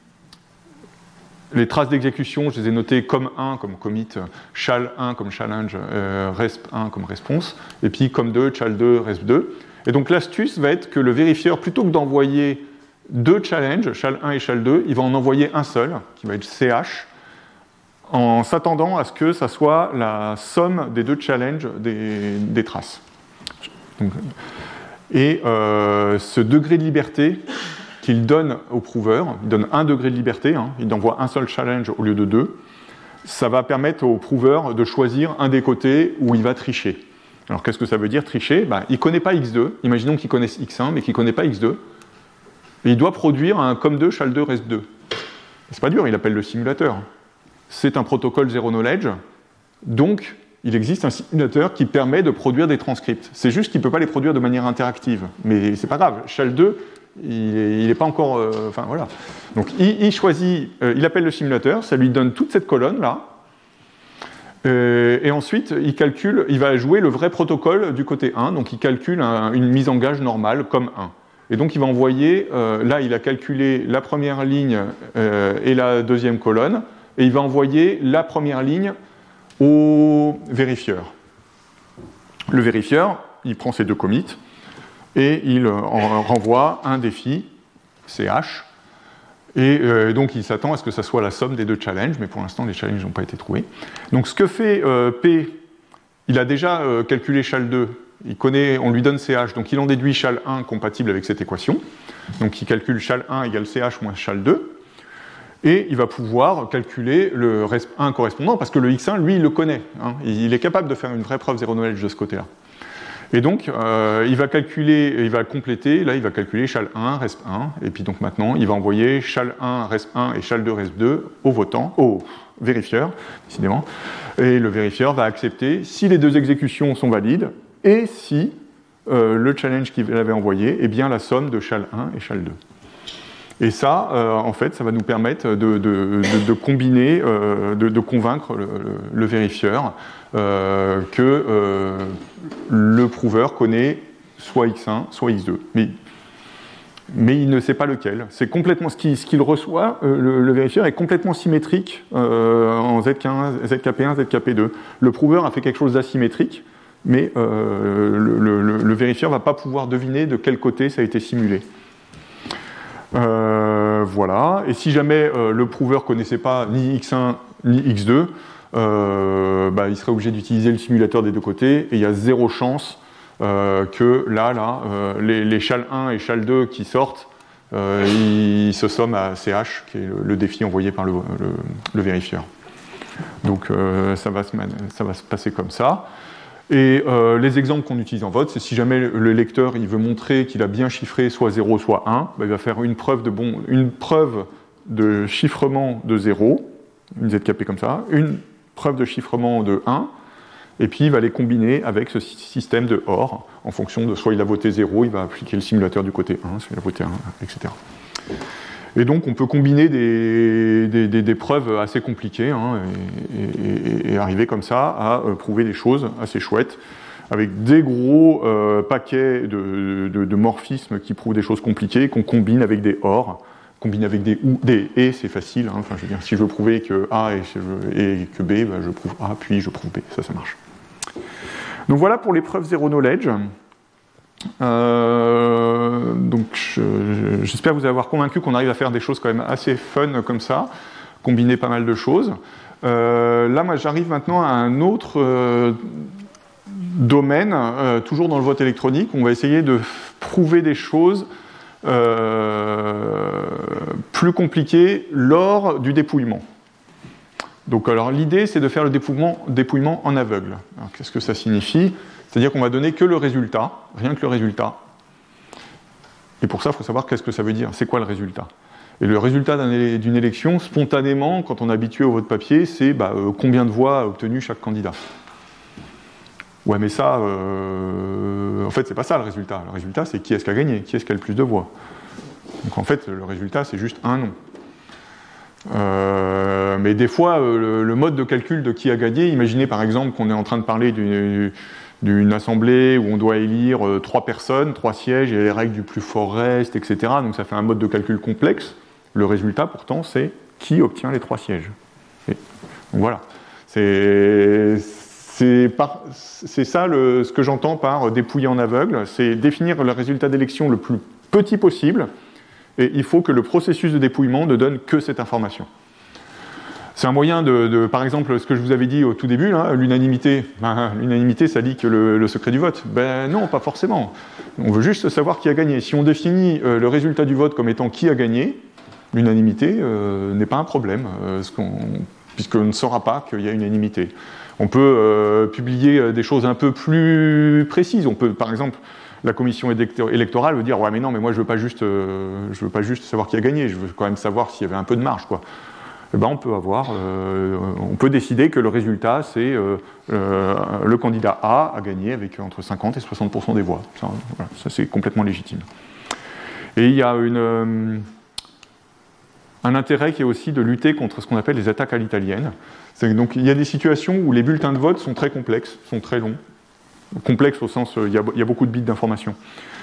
les traces d'exécution, je les ai notées comme un, comme commit, shall un comme challenge, euh, resp un comme response, et puis comme deux, chal deux, resp deux. Et donc l'astuce va être que le vérifieur, plutôt que d'envoyer deux challenges, shall un et shall deux, il va en envoyer un seul, qui va être C H, en s'attendant à ce que ça soit la somme des deux challenges des, des traces. Et euh, ce degré de liberté qu'il donne au prover, il donne un degré de liberté, hein, il envoie un seul challenge au lieu de deux, ça va permettre au prover de choisir un des côtés où il va tricher. Alors qu'est-ce que ça veut dire tricher? Ben, il ne connaît pas x deux, imaginons qu'il connaisse x un, mais qu'il ne connaît pas x deux, et il doit produire un com deux, chal deux, resp deux. C'est pas dur, il appelle le simulateur. C'est un protocole zero knowledge, donc il existe un simulateur qui permet de produire des transcripts. C'est juste qu'il ne peut pas les produire de manière interactive. Mais c'est pas grave. shal deux, il n'est pas encore... Euh, enfin, voilà. Donc, il, il choisit... Euh, il appelle le simulateur, ça lui donne toute cette colonne-là. Euh, et ensuite, il calcule... Il va jouer le vrai protocole du côté un. Donc, il calcule un, une mise en gage normale comme un. Et donc il va envoyer, euh, là il a calculé la première ligne euh, et la deuxième colonne, et il va envoyer la première ligne au vérifieur. Le vérifieur, il prend ces deux commits, et il en renvoie un défi, C H, et euh, donc il s'attend à ce que ça soit la somme des deux challenges, mais pour l'instant les challenges n'ont pas été trouvés. Donc ce que fait euh, P, il a déjà euh, calculé chal deux, il connaît, on lui donne C H, donc il en déduit chal un compatible avec cette équation, donc il calcule chal un égale C H moins chal deux, et il va pouvoir calculer le resp un correspondant, parce que le X un, lui, il le connaît, hein, il est capable de faire une vraie preuve zero knowledge de ce côté-là. Et donc, euh, il va calculer, il va compléter, là, il va calculer chal un, resp un, et puis donc maintenant, il va envoyer chal un, resp un et chal deux, resp deux au votant, au vérifieur, décidément, et le vérifieur va accepter si les deux exécutions sont valides, et si euh, le challenge qu'il avait envoyé est bien la somme de chal un et chal deux. Et ça, euh, en fait, ça va nous permettre de, de, de, de combiner, euh, de, de convaincre le, le, le vérifieur euh, que euh, le prouveur connaît soit X un, soit X deux. Mais, mais il ne sait pas lequel. C'est complètement ce qu'il, ce qu'il reçoit, euh, le, le vérifieur est complètement symétrique euh, en Z K un, Z K P un, Z K P deux. Le prouveur a fait quelque chose d'asymétrique, mais euh, le, le, le vérifieur ne va pas pouvoir deviner de quel côté ça a été simulé. Euh, voilà, et si jamais euh, le prouveur ne connaissait pas ni X un ni X deux, euh, bah, il serait obligé d'utiliser le simulateur des deux côtés, et il y a zéro chance euh, que là, là euh, les, les chal un et chal deux qui sortent, euh, ils se somment à C H, qui est le, le défi envoyé par le, le, le vérifieur. Donc euh, ça, va se, ça va se passer comme ça. Et euh, les exemples qu'on utilise en vote, c'est si jamais le lecteur il veut montrer qu'il a bien chiffré soit zéro, soit un, bah, il va faire une preuve de, bon, une preuve de chiffrement de zéro, une Z K P comme ça, une preuve de chiffrement de un, et puis il va les combiner avec ce système de OR, en fonction de soit il a voté zéro, il va appliquer le simulateur du côté un, soit il a voté un, et cetera. Et donc on peut combiner des, des, des, des preuves assez compliquées hein, et, et, et arriver comme ça à euh, prouver des choses assez chouettes, avec des gros euh, paquets de, de, de morphismes qui prouvent des choses compliquées, qu'on combine avec des OR, combine avec des OU, des et, c'est facile, hein, enfin, je veux dire, si je veux prouver que A et, et que B, bah, je prouve A, puis je prouve B, ça, ça marche. Donc voilà pour les preuves zero knowledge. Euh, donc je, je, j'espère vous avoir convaincu qu'on arrive à faire des choses quand même assez fun comme ça, combiner pas mal de choses. Euh, là, moi, j'arrive maintenant à un autre euh, domaine, euh, toujours dans le vote électronique. On va essayer de prouver des choses euh, plus compliquées lors du dépouillement. Donc, alors, l'idée, c'est de faire le dépouillement, dépouillement en aveugle. Alors, qu'est-ce que ça signifie ? C'est-à-dire qu'on va donner que le résultat, rien que le résultat. Et pour ça, il faut savoir qu'est-ce que ça veut dire, c'est quoi le résultat. Et le résultat d'un, d'une élection, spontanément, quand on est habitué au vote papier, c'est bah, euh, combien de voix a obtenu chaque candidat. Ouais, mais ça, euh, en fait, c'est pas ça le résultat. Le résultat, c'est qui est-ce qui a gagné, qui est-ce qui a le plus de voix. Donc en fait, le résultat, c'est juste un nom. Euh, mais des fois, euh, le, le mode de calcul de qui a gagné, imaginez par exemple qu'on est en train de parler d'une... d'une assemblée où on doit élire euh, trois personnes, trois sièges, et les règles du plus fort reste, et cetera. Donc ça fait un mode de calcul complexe. Le résultat, pourtant, c'est qui obtient les trois sièges. Et donc voilà. C'est, c'est, par, c'est ça le, ce que j'entends par dépouiller en aveugle. C'est définir le résultat d'élection le plus petit possible, et il faut que le processus de dépouillement ne donne que cette information. C'est un moyen de, de, par exemple, ce que je vous avais dit au tout début, là, l'unanimité. Ben, l'unanimité, ça dit que le, le secret du vote. Ben non, pas forcément. On veut juste savoir qui a gagné. Si on définit euh, le résultat du vote comme étant qui a gagné, l'unanimité euh, n'est pas un problème, euh, ce qu'on, puisqu'on ne saura pas qu'il y a unanimité. On peut euh, publier des choses un peu plus précises. On peut, par exemple, la commission électorale veut dire « Ouais, mais non, mais moi, je veux pas juste, euh, je veux pas juste savoir qui a gagné. Je veux quand même savoir s'il y avait un peu de marge, quoi. » Eh ben, on peut avoir, euh, on peut décider que le résultat, c'est euh, euh, le candidat A a gagné avec entre cinquante et soixante pour cent des voix. Ça, voilà, ça c'est complètement légitime. Et il y a une, euh, un intérêt qui est aussi de lutter contre ce qu'on appelle les attaques à l'italienne. C'est, donc, il y a des situations où les bulletins de vote sont très complexes, sont très longs. Complexes au sens, il y a, il y a beaucoup de bits d'informations.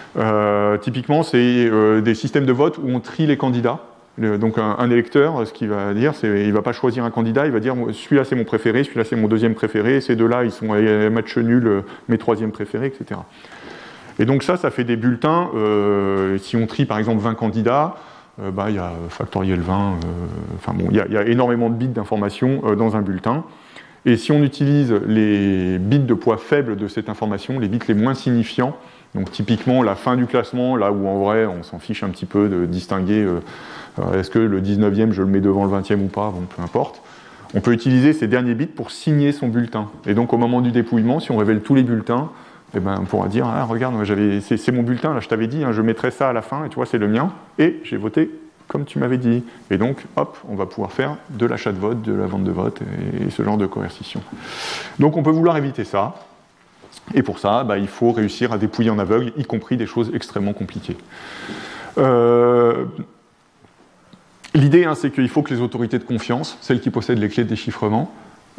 Euh, typiquement, c'est euh, des systèmes de vote où on trie les candidats. Le, donc un, un électeur, ce qu'il va dire, c'est il ne va pas choisir un candidat, il va dire celui-là c'est mon préféré, celui-là c'est mon deuxième préféré, ces deux-là ils sont à match nul, mes troisièmes préférés, et cetera. Et donc ça, ça fait des bulletins. Euh, si on trie par exemple vingt candidats, euh, bah, il y a factoriel vingt, euh, enfin bon, il y, y a énormément de bits d'information euh, dans un bulletin. Et si on utilise les bits de poids faible de cette information, les bits les moins signifiants, donc typiquement la fin du classement, là où en vrai on s'en fiche un petit peu de distinguer euh, est-ce que le dix-neuvième je le mets devant le vingtième ou pas, bon, peu importe. On peut utiliser ces derniers bits pour signer son bulletin. Et donc au moment du dépouillement, si on révèle tous les bulletins, eh ben, on pourra dire ah, regarde, j'avais, c'est, c'est mon bulletin, là je t'avais dit, hein, je mettrai ça à la fin, et tu vois c'est le mien, et j'ai voté comme tu m'avais dit. Et donc, hop, on va pouvoir faire de l'achat de vote, de la vente de vote, et, et ce genre de coercition. Donc on peut vouloir éviter ça. Et pour ça, bah, il faut réussir à dépouiller en aveugle, y compris des choses extrêmement compliquées. Euh, l'idée, hein, c'est qu'il faut que les autorités de confiance, celles qui possèdent les clés de déchiffrement,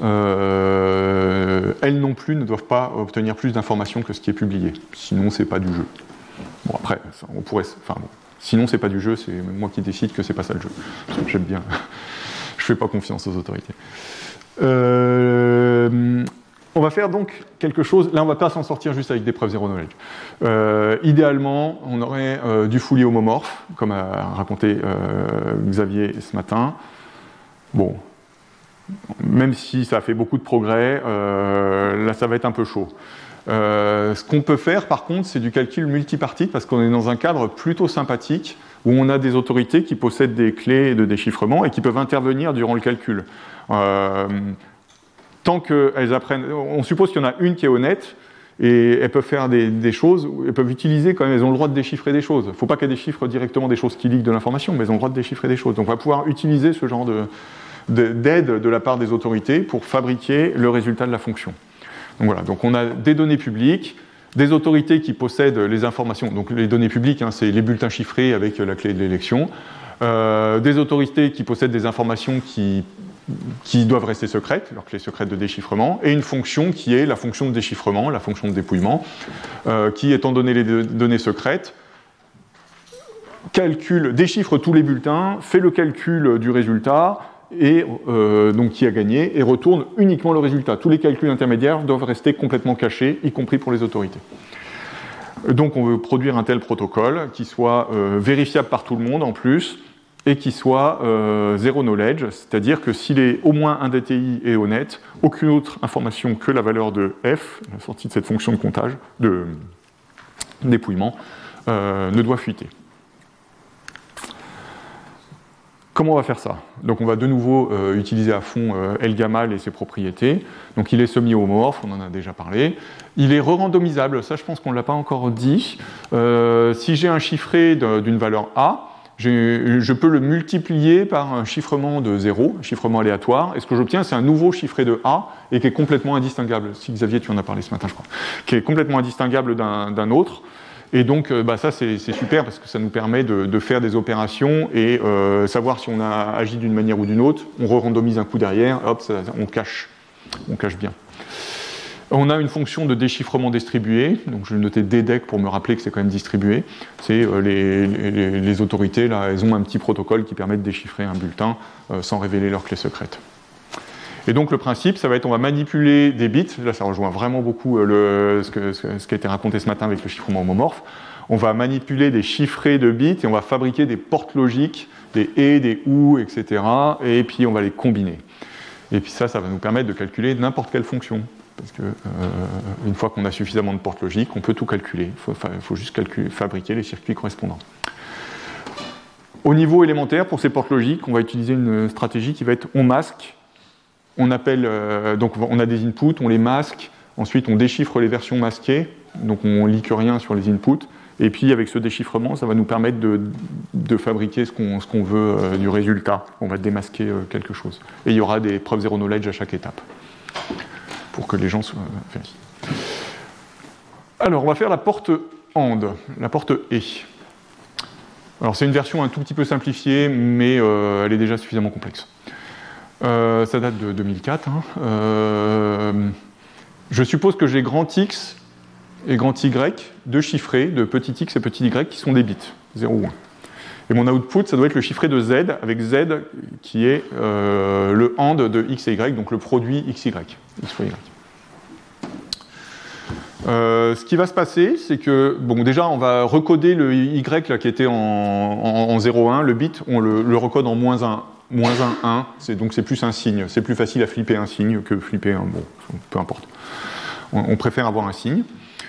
euh, elles non plus ne doivent pas obtenir plus d'informations que ce qui est publié. Sinon, c'est pas du jeu. Bon, après, ça, on pourrait... Enfin, bon, sinon, c'est pas du jeu, c'est moi qui décide que c'est pas ça le jeu. J'aime bien. Je fais pas confiance aux autorités. Euh... On va faire donc quelque chose, là on ne va pas s'en sortir juste avec des preuves zero knowledge. Euh, idéalement, on aurait euh, du fully homomorphe, comme a raconté euh, Xavier ce matin. Bon, même si ça a fait beaucoup de progrès, euh, là ça va être un peu chaud. Euh, ce qu'on peut faire par contre, c'est du calcul multipartite, parce qu'on est dans un cadre plutôt sympathique, où on a des autorités qui possèdent des clés de déchiffrement et qui peuvent intervenir durant le calcul. Euh, Tant qu'elles apprennent, on suppose qu'il y en a une qui est honnête, et elles peuvent faire des, des choses, elles peuvent utiliser quand même, elles ont le droit de déchiffrer des choses. Il ne faut pas qu'elles déchiffrent directement des choses qui liguent de l'information, mais elles ont le droit de déchiffrer des choses. Donc on va pouvoir utiliser ce genre de, de, d'aide de la part des autorités pour fabriquer le résultat de la fonction. Donc voilà, donc on a des données publiques, des autorités qui possèdent les informations, donc les données publiques, hein, c'est les bulletins chiffrés avec la clé de l'élection, euh, des autorités qui possèdent des informations qui qui doivent rester secrètes, leur clé secrète de déchiffrement, et une fonction qui est la fonction de déchiffrement, la fonction de dépouillement, euh, qui, étant donné les de- données secrètes, calcule, déchiffre tous les bulletins, fait le calcul du résultat, et euh, donc qui a gagné, et retourne uniquement le résultat. Tous les calculs intermédiaires doivent rester complètement cachés, y compris pour les autorités. Donc on veut produire un tel protocole qui soit euh, vérifiable par tout le monde en plus, et qui soit euh, zero knowledge, c'est-à-dire que s'il est au moins un D T I est honnête, aucune autre information que la valeur de f, la sortie de cette fonction de comptage, de dépouillement, euh, ne doit fuiter. Comment on va faire ça? Donc on va de nouveau euh, utiliser à fond euh, Elgamal et ses propriétés. Donc il est semi-homomorphe, on en a déjà parlé. Il est re-randomisable, ça je pense qu'on ne l'a pas encore dit. Euh, si j'ai un chiffré d'une valeur A, je peux le multiplier par un chiffrement de zéro, un chiffrement aléatoire, et ce que j'obtiens, c'est un nouveau chiffré de A, et qui est complètement indistinguable. Si Xavier, tu en as parlé ce matin, je crois. Qui est complètement indistinguable d'un, d'un autre. Et donc, bah, ça, c'est, c'est super, parce que ça nous permet de, de faire des opérations, et euh, savoir si on a agi d'une manière ou d'une autre. On re-randomise un coup derrière, hop, ça, on cache. On cache bien. On a une fonction de déchiffrement distribué, donc je vais noter D D E C pour me rappeler que c'est quand même distribué. C'est euh, les, les, les autorités, là, elles ont un petit protocole qui permet de déchiffrer un bulletin euh, sans révéler leur clé secrète. Et donc le principe, ça va être, on va manipuler des bits, là ça rejoint vraiment beaucoup euh, le, ce, que, ce qui a été raconté ce matin avec le chiffrement homomorphe. On va manipuler des chiffrés de bits et on va fabriquer des portes logiques, des et, des ou, et cetera. Et puis on va les combiner. Et puis ça, ça va nous permettre de calculer n'importe quelle fonction. Parce que euh, une fois qu'on a suffisamment de portes logiques, on peut tout calculer. Il faut, faut juste calculer, fabriquer les circuits correspondants. Au niveau élémentaire, pour ces portes logiques, on va utiliser une stratégie qui va être on masque. On appelle, euh, donc on a des inputs, on les masque. Ensuite, on déchiffre les versions masquées. Donc on ne lit que rien sur les inputs. Et puis avec ce déchiffrement, ça va nous permettre de, de fabriquer ce qu'on, ce qu'on veut euh, du résultat. On va démasquer euh, quelque chose. Et il y aura des preuves zero knowledge à chaque étape, pour que les gens soient vérifiés. Alors, on va faire la porte AND, la porte et. Alors, c'est une version un tout petit peu simplifiée, mais euh, elle est déjà suffisamment complexe. Euh, ça date de deux mille quatre. Hein. Euh, je suppose que j'ai grand X et grand Y, deux chiffrés de petit x et petit y qui sont des bits, zéro ou un. Et mon output, ça doit être le chiffré de z, avec z qui est euh, le and de x et y, donc le produit xy, x fois y. Euh, ce qui va se passer, c'est que, bon, déjà, on va recoder le y là, qui était en, en, en zéro un, le bit, on le, le recode en moins un, moins un, un, c'est, donc c'est plus un signe. C'est plus facile à flipper un signe que flipper un, bon, peu importe. On, on préfère avoir un signe.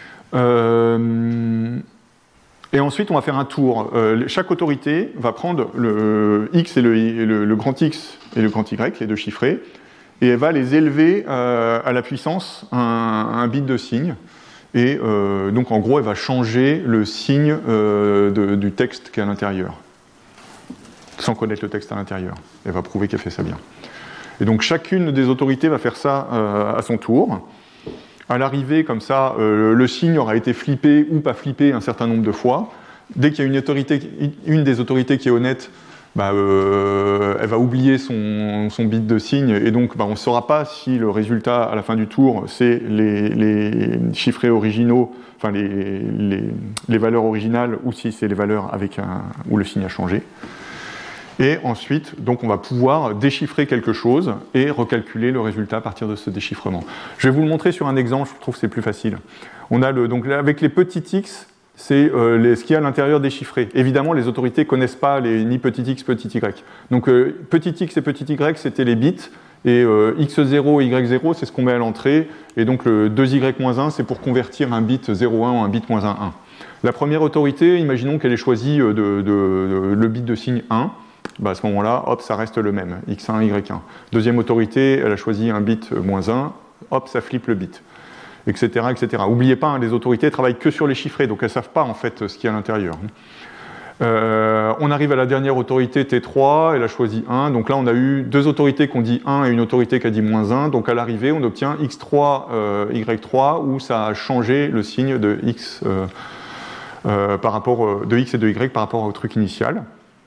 Euh, et ensuite, on va faire un tour. Euh, chaque autorité va prendre le x et le, le, le grand X et le grand Y, les deux chiffrés, et elle va les élever euh, à la puissance un, un bit de signe. Et euh, donc, en gros, elle va changer le signe euh, de, du texte qui est à l'intérieur, sans connaître le texte à l'intérieur. Elle va prouver qu'elle fait ça bien. Et donc, chacune des autorités va faire ça euh, à son tour. À l'arrivée, comme ça, euh, le signe aura été flippé ou pas flippé un certain nombre de fois. Dès qu'il y a une, autorité, une des autorités qui est honnête, bah, euh, elle va oublier son, son bit de signe, et donc bah, on ne saura pas si le résultat à la fin du tour, c'est les, les chiffrés originaux, enfin les, les, les valeurs originales, ou si c'est les valeurs avec un, où le signe a changé. Et ensuite, donc, on va pouvoir déchiffrer quelque chose et recalculer le résultat à partir de ce déchiffrement. Je vais vous le montrer sur un exemple, je trouve que c'est plus facile. On a le, donc, avec les petits x, c'est euh, les, ce qu'il y a à l'intérieur déchiffré. Évidemment, les autorités ne connaissent pas les, ni petit x, petit y. Donc, euh, petit x et petit y, c'était les bits, et euh, x zéro et y zéro, c'est ce qu'on met à l'entrée, et donc le deux y moins un, c'est pour convertir un bit zéro un en un bit moins un, un. La première autorité, imaginons qu'elle ait choisi de, de, de, le bit de signe un. Bah à ce moment-là, hop, ça reste le même, x un, y un. Deuxième autorité, elle a choisi un bit moins un, hop, ça flippe le bit, et cetera, et cetera. N'oubliez pas, hein, les autorités ne travaillent que sur les chiffrés, donc elles ne savent pas en fait ce qu'il y a à l'intérieur. Euh, on arrive à la dernière autorité, T trois, elle a choisi un, donc là on a eu deux autorités qui ont dit un et une autorité qui a dit moins un, donc à l'arrivée on obtient x trois, euh, y trois, où ça a changé le signe de x, euh, euh, par rapport, de x et de y par rapport au truc initial.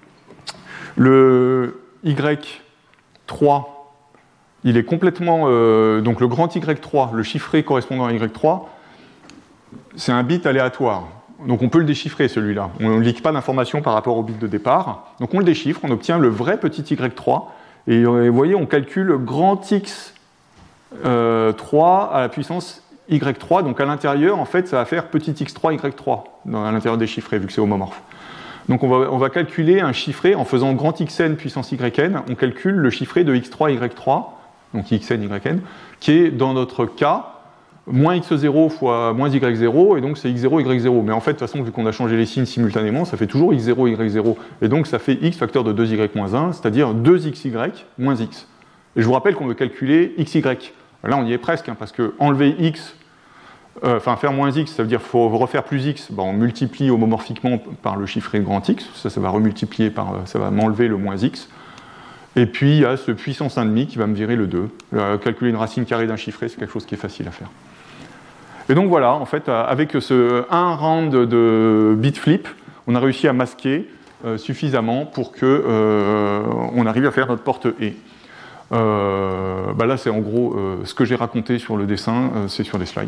Le y trois, il est complètement... Euh, donc le grand y trois, le chiffré correspondant à y trois, c'est un bit aléatoire. Donc on peut le déchiffrer celui-là. On ne leak pas d'informations par rapport au bit de départ. Donc on le déchiffre, on obtient le vrai petit y trois. Et vous voyez, on calcule grand x euh, trois à la puissance y trois. Donc à l'intérieur, en fait, ça va faire petit x trois, y trois, dans, à l'intérieur des chiffrés, vu que c'est homomorphe. Donc on va, on va calculer un chiffré en faisant grand xn puissance yn, on calcule le chiffré de x trois, y trois, donc xn, yn, qui est dans notre cas moins x zéro fois moins y zéro, et donc c'est x zéro, y zéro. Mais en fait, de toute façon, vu qu'on a changé les signes simultanément, ça fait toujours x zéro, y zéro. Et donc ça fait x facteur de deux y moins un, c'est-à-dire deux x y moins x. Et je vous rappelle qu'on veut calculer xy. Là, on y est presque, hein, parce que enlever x, euh, enfin faire moins x, ça veut dire qu'il faut refaire plus x, ben, on multiplie homomorphiquement par le chiffré de grand x, ça, ça va remultiplier par, ça va m'enlever le moins x. Et puis il y a ce puissance un virgule cinq qui va me virer le deux. Euh, calculer une racine carrée d'un chiffré, c'est quelque chose qui est facile à faire. Et donc voilà, en fait, avec ce un round de bit flip, on a réussi à masquer euh, suffisamment pour que euh, on arrive à faire notre porte E. Euh, bah là, c'est en gros euh, ce que j'ai raconté sur le dessin, euh, c'est sur les slides.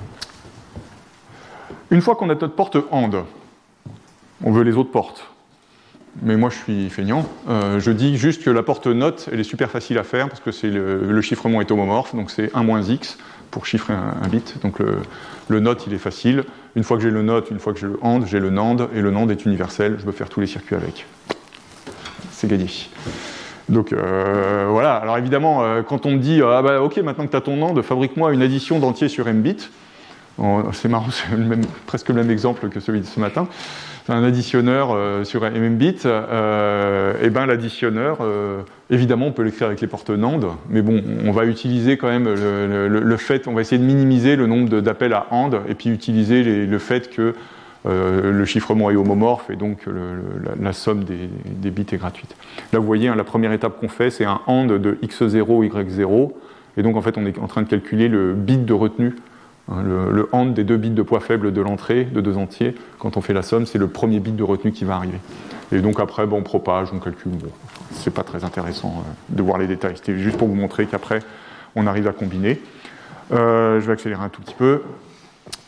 Une fois qu'on a notre porte AND, on veut les autres portes. Mais moi, je suis feignant. Euh, je dis juste que la porte note, elle est super facile à faire parce que c'est le, le chiffrement est homomorphe, donc c'est un moins x pour chiffrer un, un bit. Donc le, le note, il est facile. Une fois que j'ai le note, une fois que j'ai le AND, j'ai le NAND, et le NAND est universel. Je peux faire tous les circuits avec. C'est gagné. Donc euh, voilà. Alors évidemment, euh, quand on me dit ah bah ok, maintenant que tu as ton NAND, fabrique-moi une addition d'entiers sur m bits. Oh, c'est marrant, c'est le même, presque le même exemple que celui de ce matin. Un additionneur euh, sur m bits, euh, et ben l'additionneur, euh, évidemment, on peut l'écrire avec les portes NAND, mais bon, on va utiliser quand même le, le, le fait, on va essayer de minimiser le nombre d'appels à AND, et puis utiliser les, le fait que euh, le chiffrement est homomorphe, et donc le, le, la, la somme des, des bits est gratuite. Là, vous voyez, hein, la première étape qu'on fait, c'est un AND de x zéro, y zéro, et donc en fait, on est en train de calculer le bit de retenue. Le, le AND des deux bits de poids faible de l'entrée, de deux entiers, quand on fait la somme, c'est le premier bit de retenue qui va arriver. Et donc après, bon, on propage, on calcule. Bon, c'est pas très intéressant euh, de voir les détails. C'était juste pour vous montrer qu'après, on arrive à combiner. Euh, je vais accélérer un tout petit peu.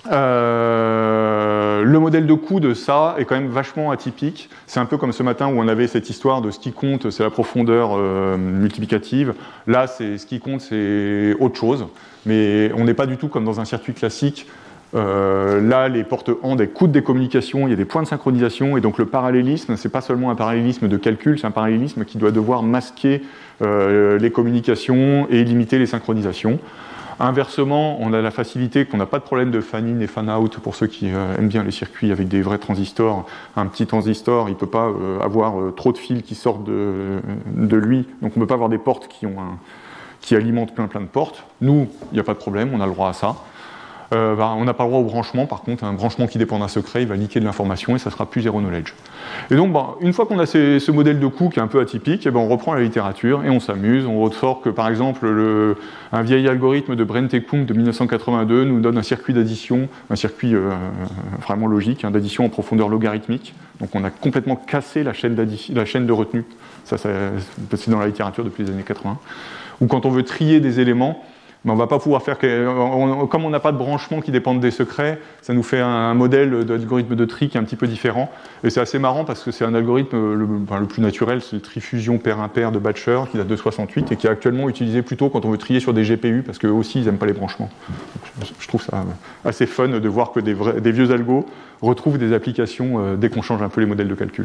Euh, le modèle de coût de ça est quand même vachement atypique. C'est un peu comme ce matin où on avait cette histoire de ce qui compte, c'est la profondeur euh, multiplicative. Là, c'est, ce qui compte, c'est autre chose. Mais on n'est pas du tout comme dans un circuit classique. Euh, là, les portes AND écoutent des communications, il y a des points de synchronisation, et donc le parallélisme, c'est pas seulement un parallélisme de calcul, c'est un parallélisme qui doit devoir masquer euh, les communications et limiter les synchronisations. Inversement, on a la facilité qu'on n'a pas de problème de fan-in et fan-out pour ceux qui euh, aiment bien les circuits avec des vrais transistors. Un petit transistor, il ne peut pas euh, avoir euh, trop de fils qui sortent de, de lui, donc on ne peut pas avoir des portes qui, ont un, qui alimentent plein plein de portes. Nous, il n'y a pas de problème, on a le droit à ça. Euh, bah, on n'a pas le droit au branchement, par contre, un branchement qui dépend d'un secret, il va leaker de l'information et ça sera plus zero knowledge. Et donc, bah, une fois qu'on a ces, ce modèle de coût qui est un peu atypique, et ben on reprend la littérature et on s'amuse. On ressort que, par exemple, le, un vieil algorithme de Brent et Kung de mille neuf cent quatre-vingt-deux nous donne un circuit d'addition, un circuit euh, vraiment logique, hein, d'addition en profondeur logarithmique. Donc, on a complètement cassé la chaîne, la chaîne de retenue. Ça, ça, c'est dans la littérature depuis les années quatre-vingts. Ou quand on veut trier des éléments, mais on ne va pas pouvoir faire... Que, on, comme on n'a pas de branchement qui dépendent des secrets, ça nous fait un, un modèle d'algorithme de tri qui est un petit peu différent. Et c'est assez marrant parce que c'est un algorithme, le, enfin, le plus naturel, c'est le trifusion pair-impair de Batcher, qui date de soixante-huit, et qui est actuellement utilisé plutôt quand on veut trier sur des G P U, parce qu'eux aussi, ils n'aiment pas les branchements. Donc, je, je trouve ça assez fun de voir que des, vrais, des vieux algos retrouvent des applications euh, dès qu'on change un peu les modèles de calcul.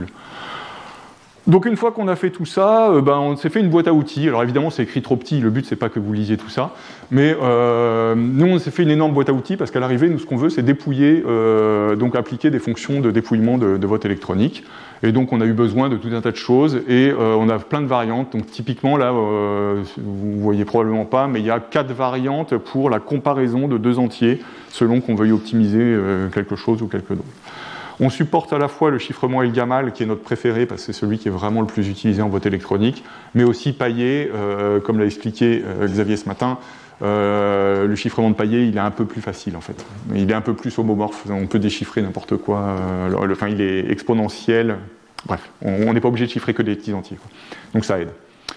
Donc une fois qu'on a fait tout ça, euh, ben, on s'est fait une boîte à outils. Alors évidemment c'est écrit trop petit, le but c'est pas que vous lisiez tout ça, mais euh, nous on s'est fait une énorme boîte à outils parce qu'à l'arrivée nous ce qu'on veut c'est dépouiller, euh, donc appliquer des fonctions de dépouillement de, de vote électronique. Et donc on a eu besoin de tout un tas de choses et euh, on a plein de variantes. Donc typiquement là, euh, vous voyez probablement pas, mais il y a quatre variantes pour la comparaison de deux entiers selon qu'on veuille optimiser euh, quelque chose ou quelque chose. On supporte à la fois le chiffrement Elgamal, qui est notre préféré, parce que c'est celui qui est vraiment le plus utilisé en vote électronique, mais aussi Payet, euh, comme l'a expliqué euh, Xavier ce matin, euh, le chiffrement de Payet, il est un peu plus facile en fait. Il est un peu plus homomorphe, on peut déchiffrer n'importe quoi, euh, le, enfin il est exponentiel, bref, on n'est pas obligé de chiffrer que des petits entiers, quoi. Donc ça aide.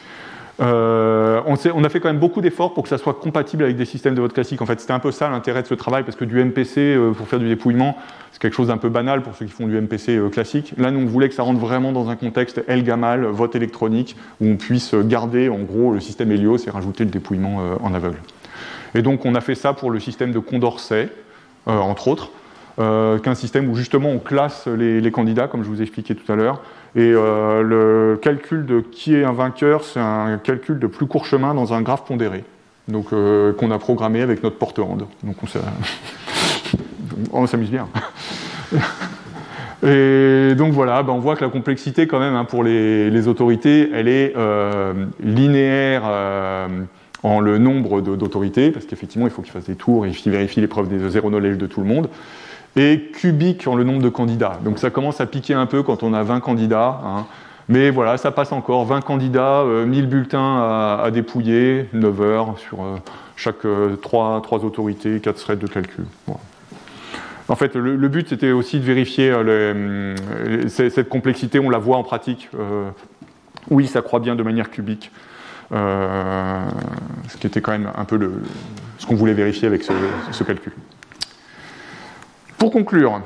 Euh, on, on a fait quand même beaucoup d'efforts pour que ça soit compatible avec des systèmes de vote classiques. En fait, c'était un peu ça l'intérêt de ce travail, parce que du M P C euh, pour faire du dépouillement, c'est quelque chose d'un peu banal pour ceux qui font du M P C euh, classique. Là, nous, on voulait que ça rentre vraiment dans un contexte Elgamal, vote électronique, où on puisse garder, en gros, le système Helios et rajouter le dépouillement euh, en aveugle. Et donc, on a fait ça pour le système de Condorcet, euh, entre autres, euh, qu'un système où, justement, on classe les, les candidats, comme je vous ai expliqué tout à l'heure. Et euh, le calcul de qui est un vainqueur, c'est un calcul de plus court chemin dans un graphe pondéré, donc euh, qu'on a programmé avec notre porte AND. Donc on, on s'amuse bien. Et donc voilà, ben on voit que la complexité quand même hein, pour les, les autorités, elle est euh, linéaire euh, en le nombre d'autorités, parce qu'effectivement il faut qu'ils fassent des tours et qu'ils vérifient les preuves des zéro knowledge de tout le monde. Et cubique en le nombre de candidats. Donc ça commence à piquer un peu quand on a vingt candidats, hein. Mais voilà, ça passe encore, vingt candidats, euh, mille bulletins à, à dépouiller, neuf heures sur euh, chaque euh, trois, trois autorités, quatre threads de calcul. Voilà. En fait, le, le but c'était aussi de vérifier euh, les, cette complexité, on la voit en pratique. Euh, oui, ça croît bien de manière cubique, euh, ce qui était quand même un peu le, ce qu'on voulait vérifier avec ce, ce calcul. Pour conclure,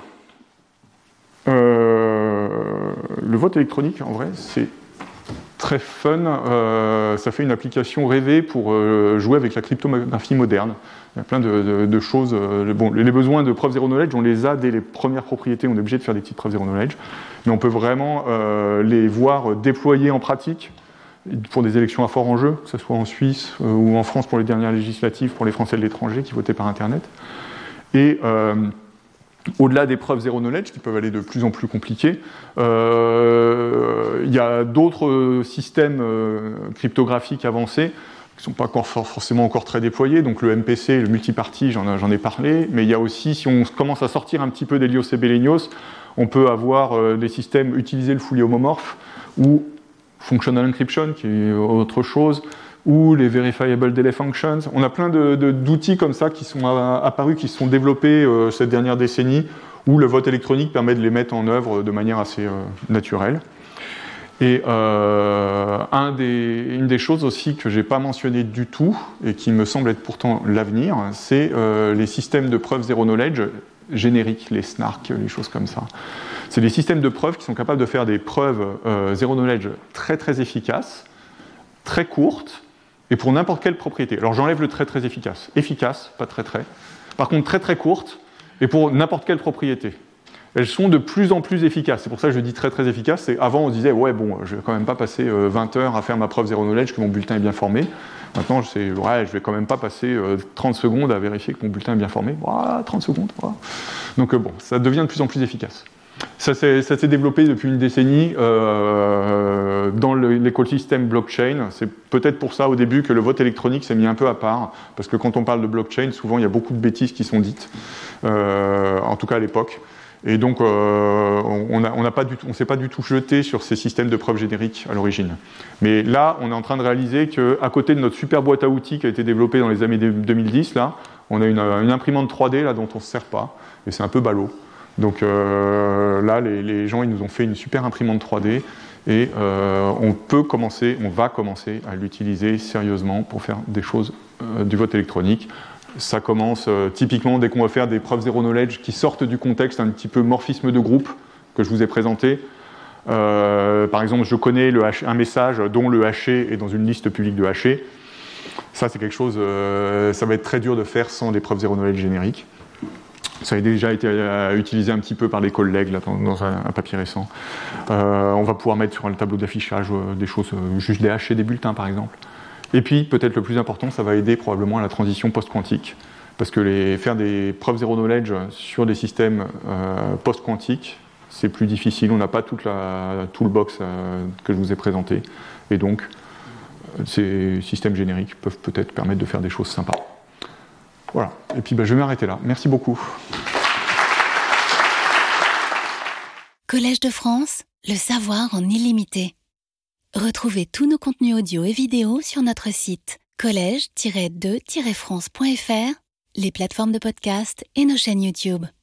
euh, le vote électronique, en vrai, c'est très fun. Euh, ça fait une application rêvée pour euh, jouer avec la cryptographie moderne. Il y a plein de, de, de choses. Euh, bon, les besoins de preuves zero knowledge, on les a dès les premières propriétés. On est obligé de faire des petites preuves zero knowledge. Mais on peut vraiment euh, les voir déployer en pratique pour des élections à fort enjeu, que ce soit en Suisse euh, ou en France pour les dernières législatives, pour les Français de l'étranger qui votaient par Internet. Et... Euh, au-delà des preuves zero knowledge, qui peuvent aller de plus en plus compliquées, euh, il y a d'autres systèmes euh, cryptographiques avancés qui ne sont pas encore forcément encore très déployés. Donc le M P C, le multiparty, j'en, j'en ai parlé. Mais il y a aussi, si on commence à sortir un petit peu d'Helios et Belenios, on peut avoir euh, des systèmes, utiliser le fully homomorphe, ou functional encryption, qui est autre chose, ou les verifiable delay functions. On a plein de, de, d'outils comme ça qui sont apparus, qui se sont développés euh, cette dernière décennie, où le vote électronique permet de les mettre en œuvre de manière assez euh, naturelle. Et euh, un des, une des choses aussi que je n'ai pas mentionné du tout, et qui me semble être pourtant l'avenir, c'est euh, les systèmes de preuve zero knowledge génériques, les snark, les choses comme ça. C'est des systèmes de preuve qui sont capables de faire des preuves euh, zero knowledge très très efficaces, très courtes, et pour n'importe quelle propriété. Alors j'enlève le très très efficace. Efficace, pas très très. Par contre, très très courtes, et pour n'importe quelle propriété. Elles sont de plus en plus efficaces. C'est pour ça que je dis très très efficace. C'est avant on se disait ouais bon, je vais quand même pas passer euh, vingt heures à faire ma preuve zero knowledge que mon bulletin est bien formé. Maintenant je sais ouais, je vais quand même pas passer euh, trente secondes à vérifier que mon bulletin est bien formé. Voilà, trente secondes. Voilà. Donc euh, bon, ça devient de plus en plus efficace. Ça s'est, ça s'est développé depuis une décennie euh, dans le, l'écosystème blockchain. C'est peut-être pour ça au début que le vote électronique s'est mis un peu à part, parce que quand on parle de blockchain, souvent il y a beaucoup de bêtises qui sont dites, euh, en tout cas à l'époque. Et donc, euh, on ne s'est pas du tout jeté sur ces systèmes de preuves génériques à l'origine. Mais là, on est en train de réaliser qu'à côté de notre super boîte à outils qui a été développée dans les années deux mille dix, là, on a une, une imprimante trois D là, dont on ne se sert pas, et c'est un peu ballot. Donc euh, là, les, les gens ils nous ont fait une super imprimante trois D, et euh, on peut commencer, on va commencer à l'utiliser sérieusement pour faire des choses euh, du vote électronique. Ça commence euh, typiquement dès qu'on va faire des preuves zero knowledge qui sortent du contexte un petit peu morphisme de groupe que je vous ai présenté. Euh, par exemple, je connais le hash, un message dont le haché est dans une liste publique de hachés. Ça, c'est quelque chose, euh, ça va être très dur de faire sans des preuves zero knowledge génériques. Ça a déjà été euh, utilisé un petit peu par les collègues là, dans, dans un, un papier récent. Euh, on va pouvoir mettre sur le tableau d'affichage euh, des choses, euh, juste des hachés des bulletins par exemple. Et puis, peut-être le plus important, ça va aider probablement à la transition post-quantique. Parce que les, faire des preuves zero knowledge sur des systèmes euh, post-quantiques, c'est plus difficile. On n'a pas toute la toolbox euh, que je vous ai présentée. Et donc, ces systèmes génériques peuvent peut-être permettre de faire des choses sympas. Voilà. Et puis, ben, je vais m'arrêter là. Merci beaucoup. Collège de France, le savoir en illimité. Retrouvez tous nos contenus audio et vidéo sur notre site collège tiret de tiret france point f r, les plateformes de podcast et nos chaînes YouTube.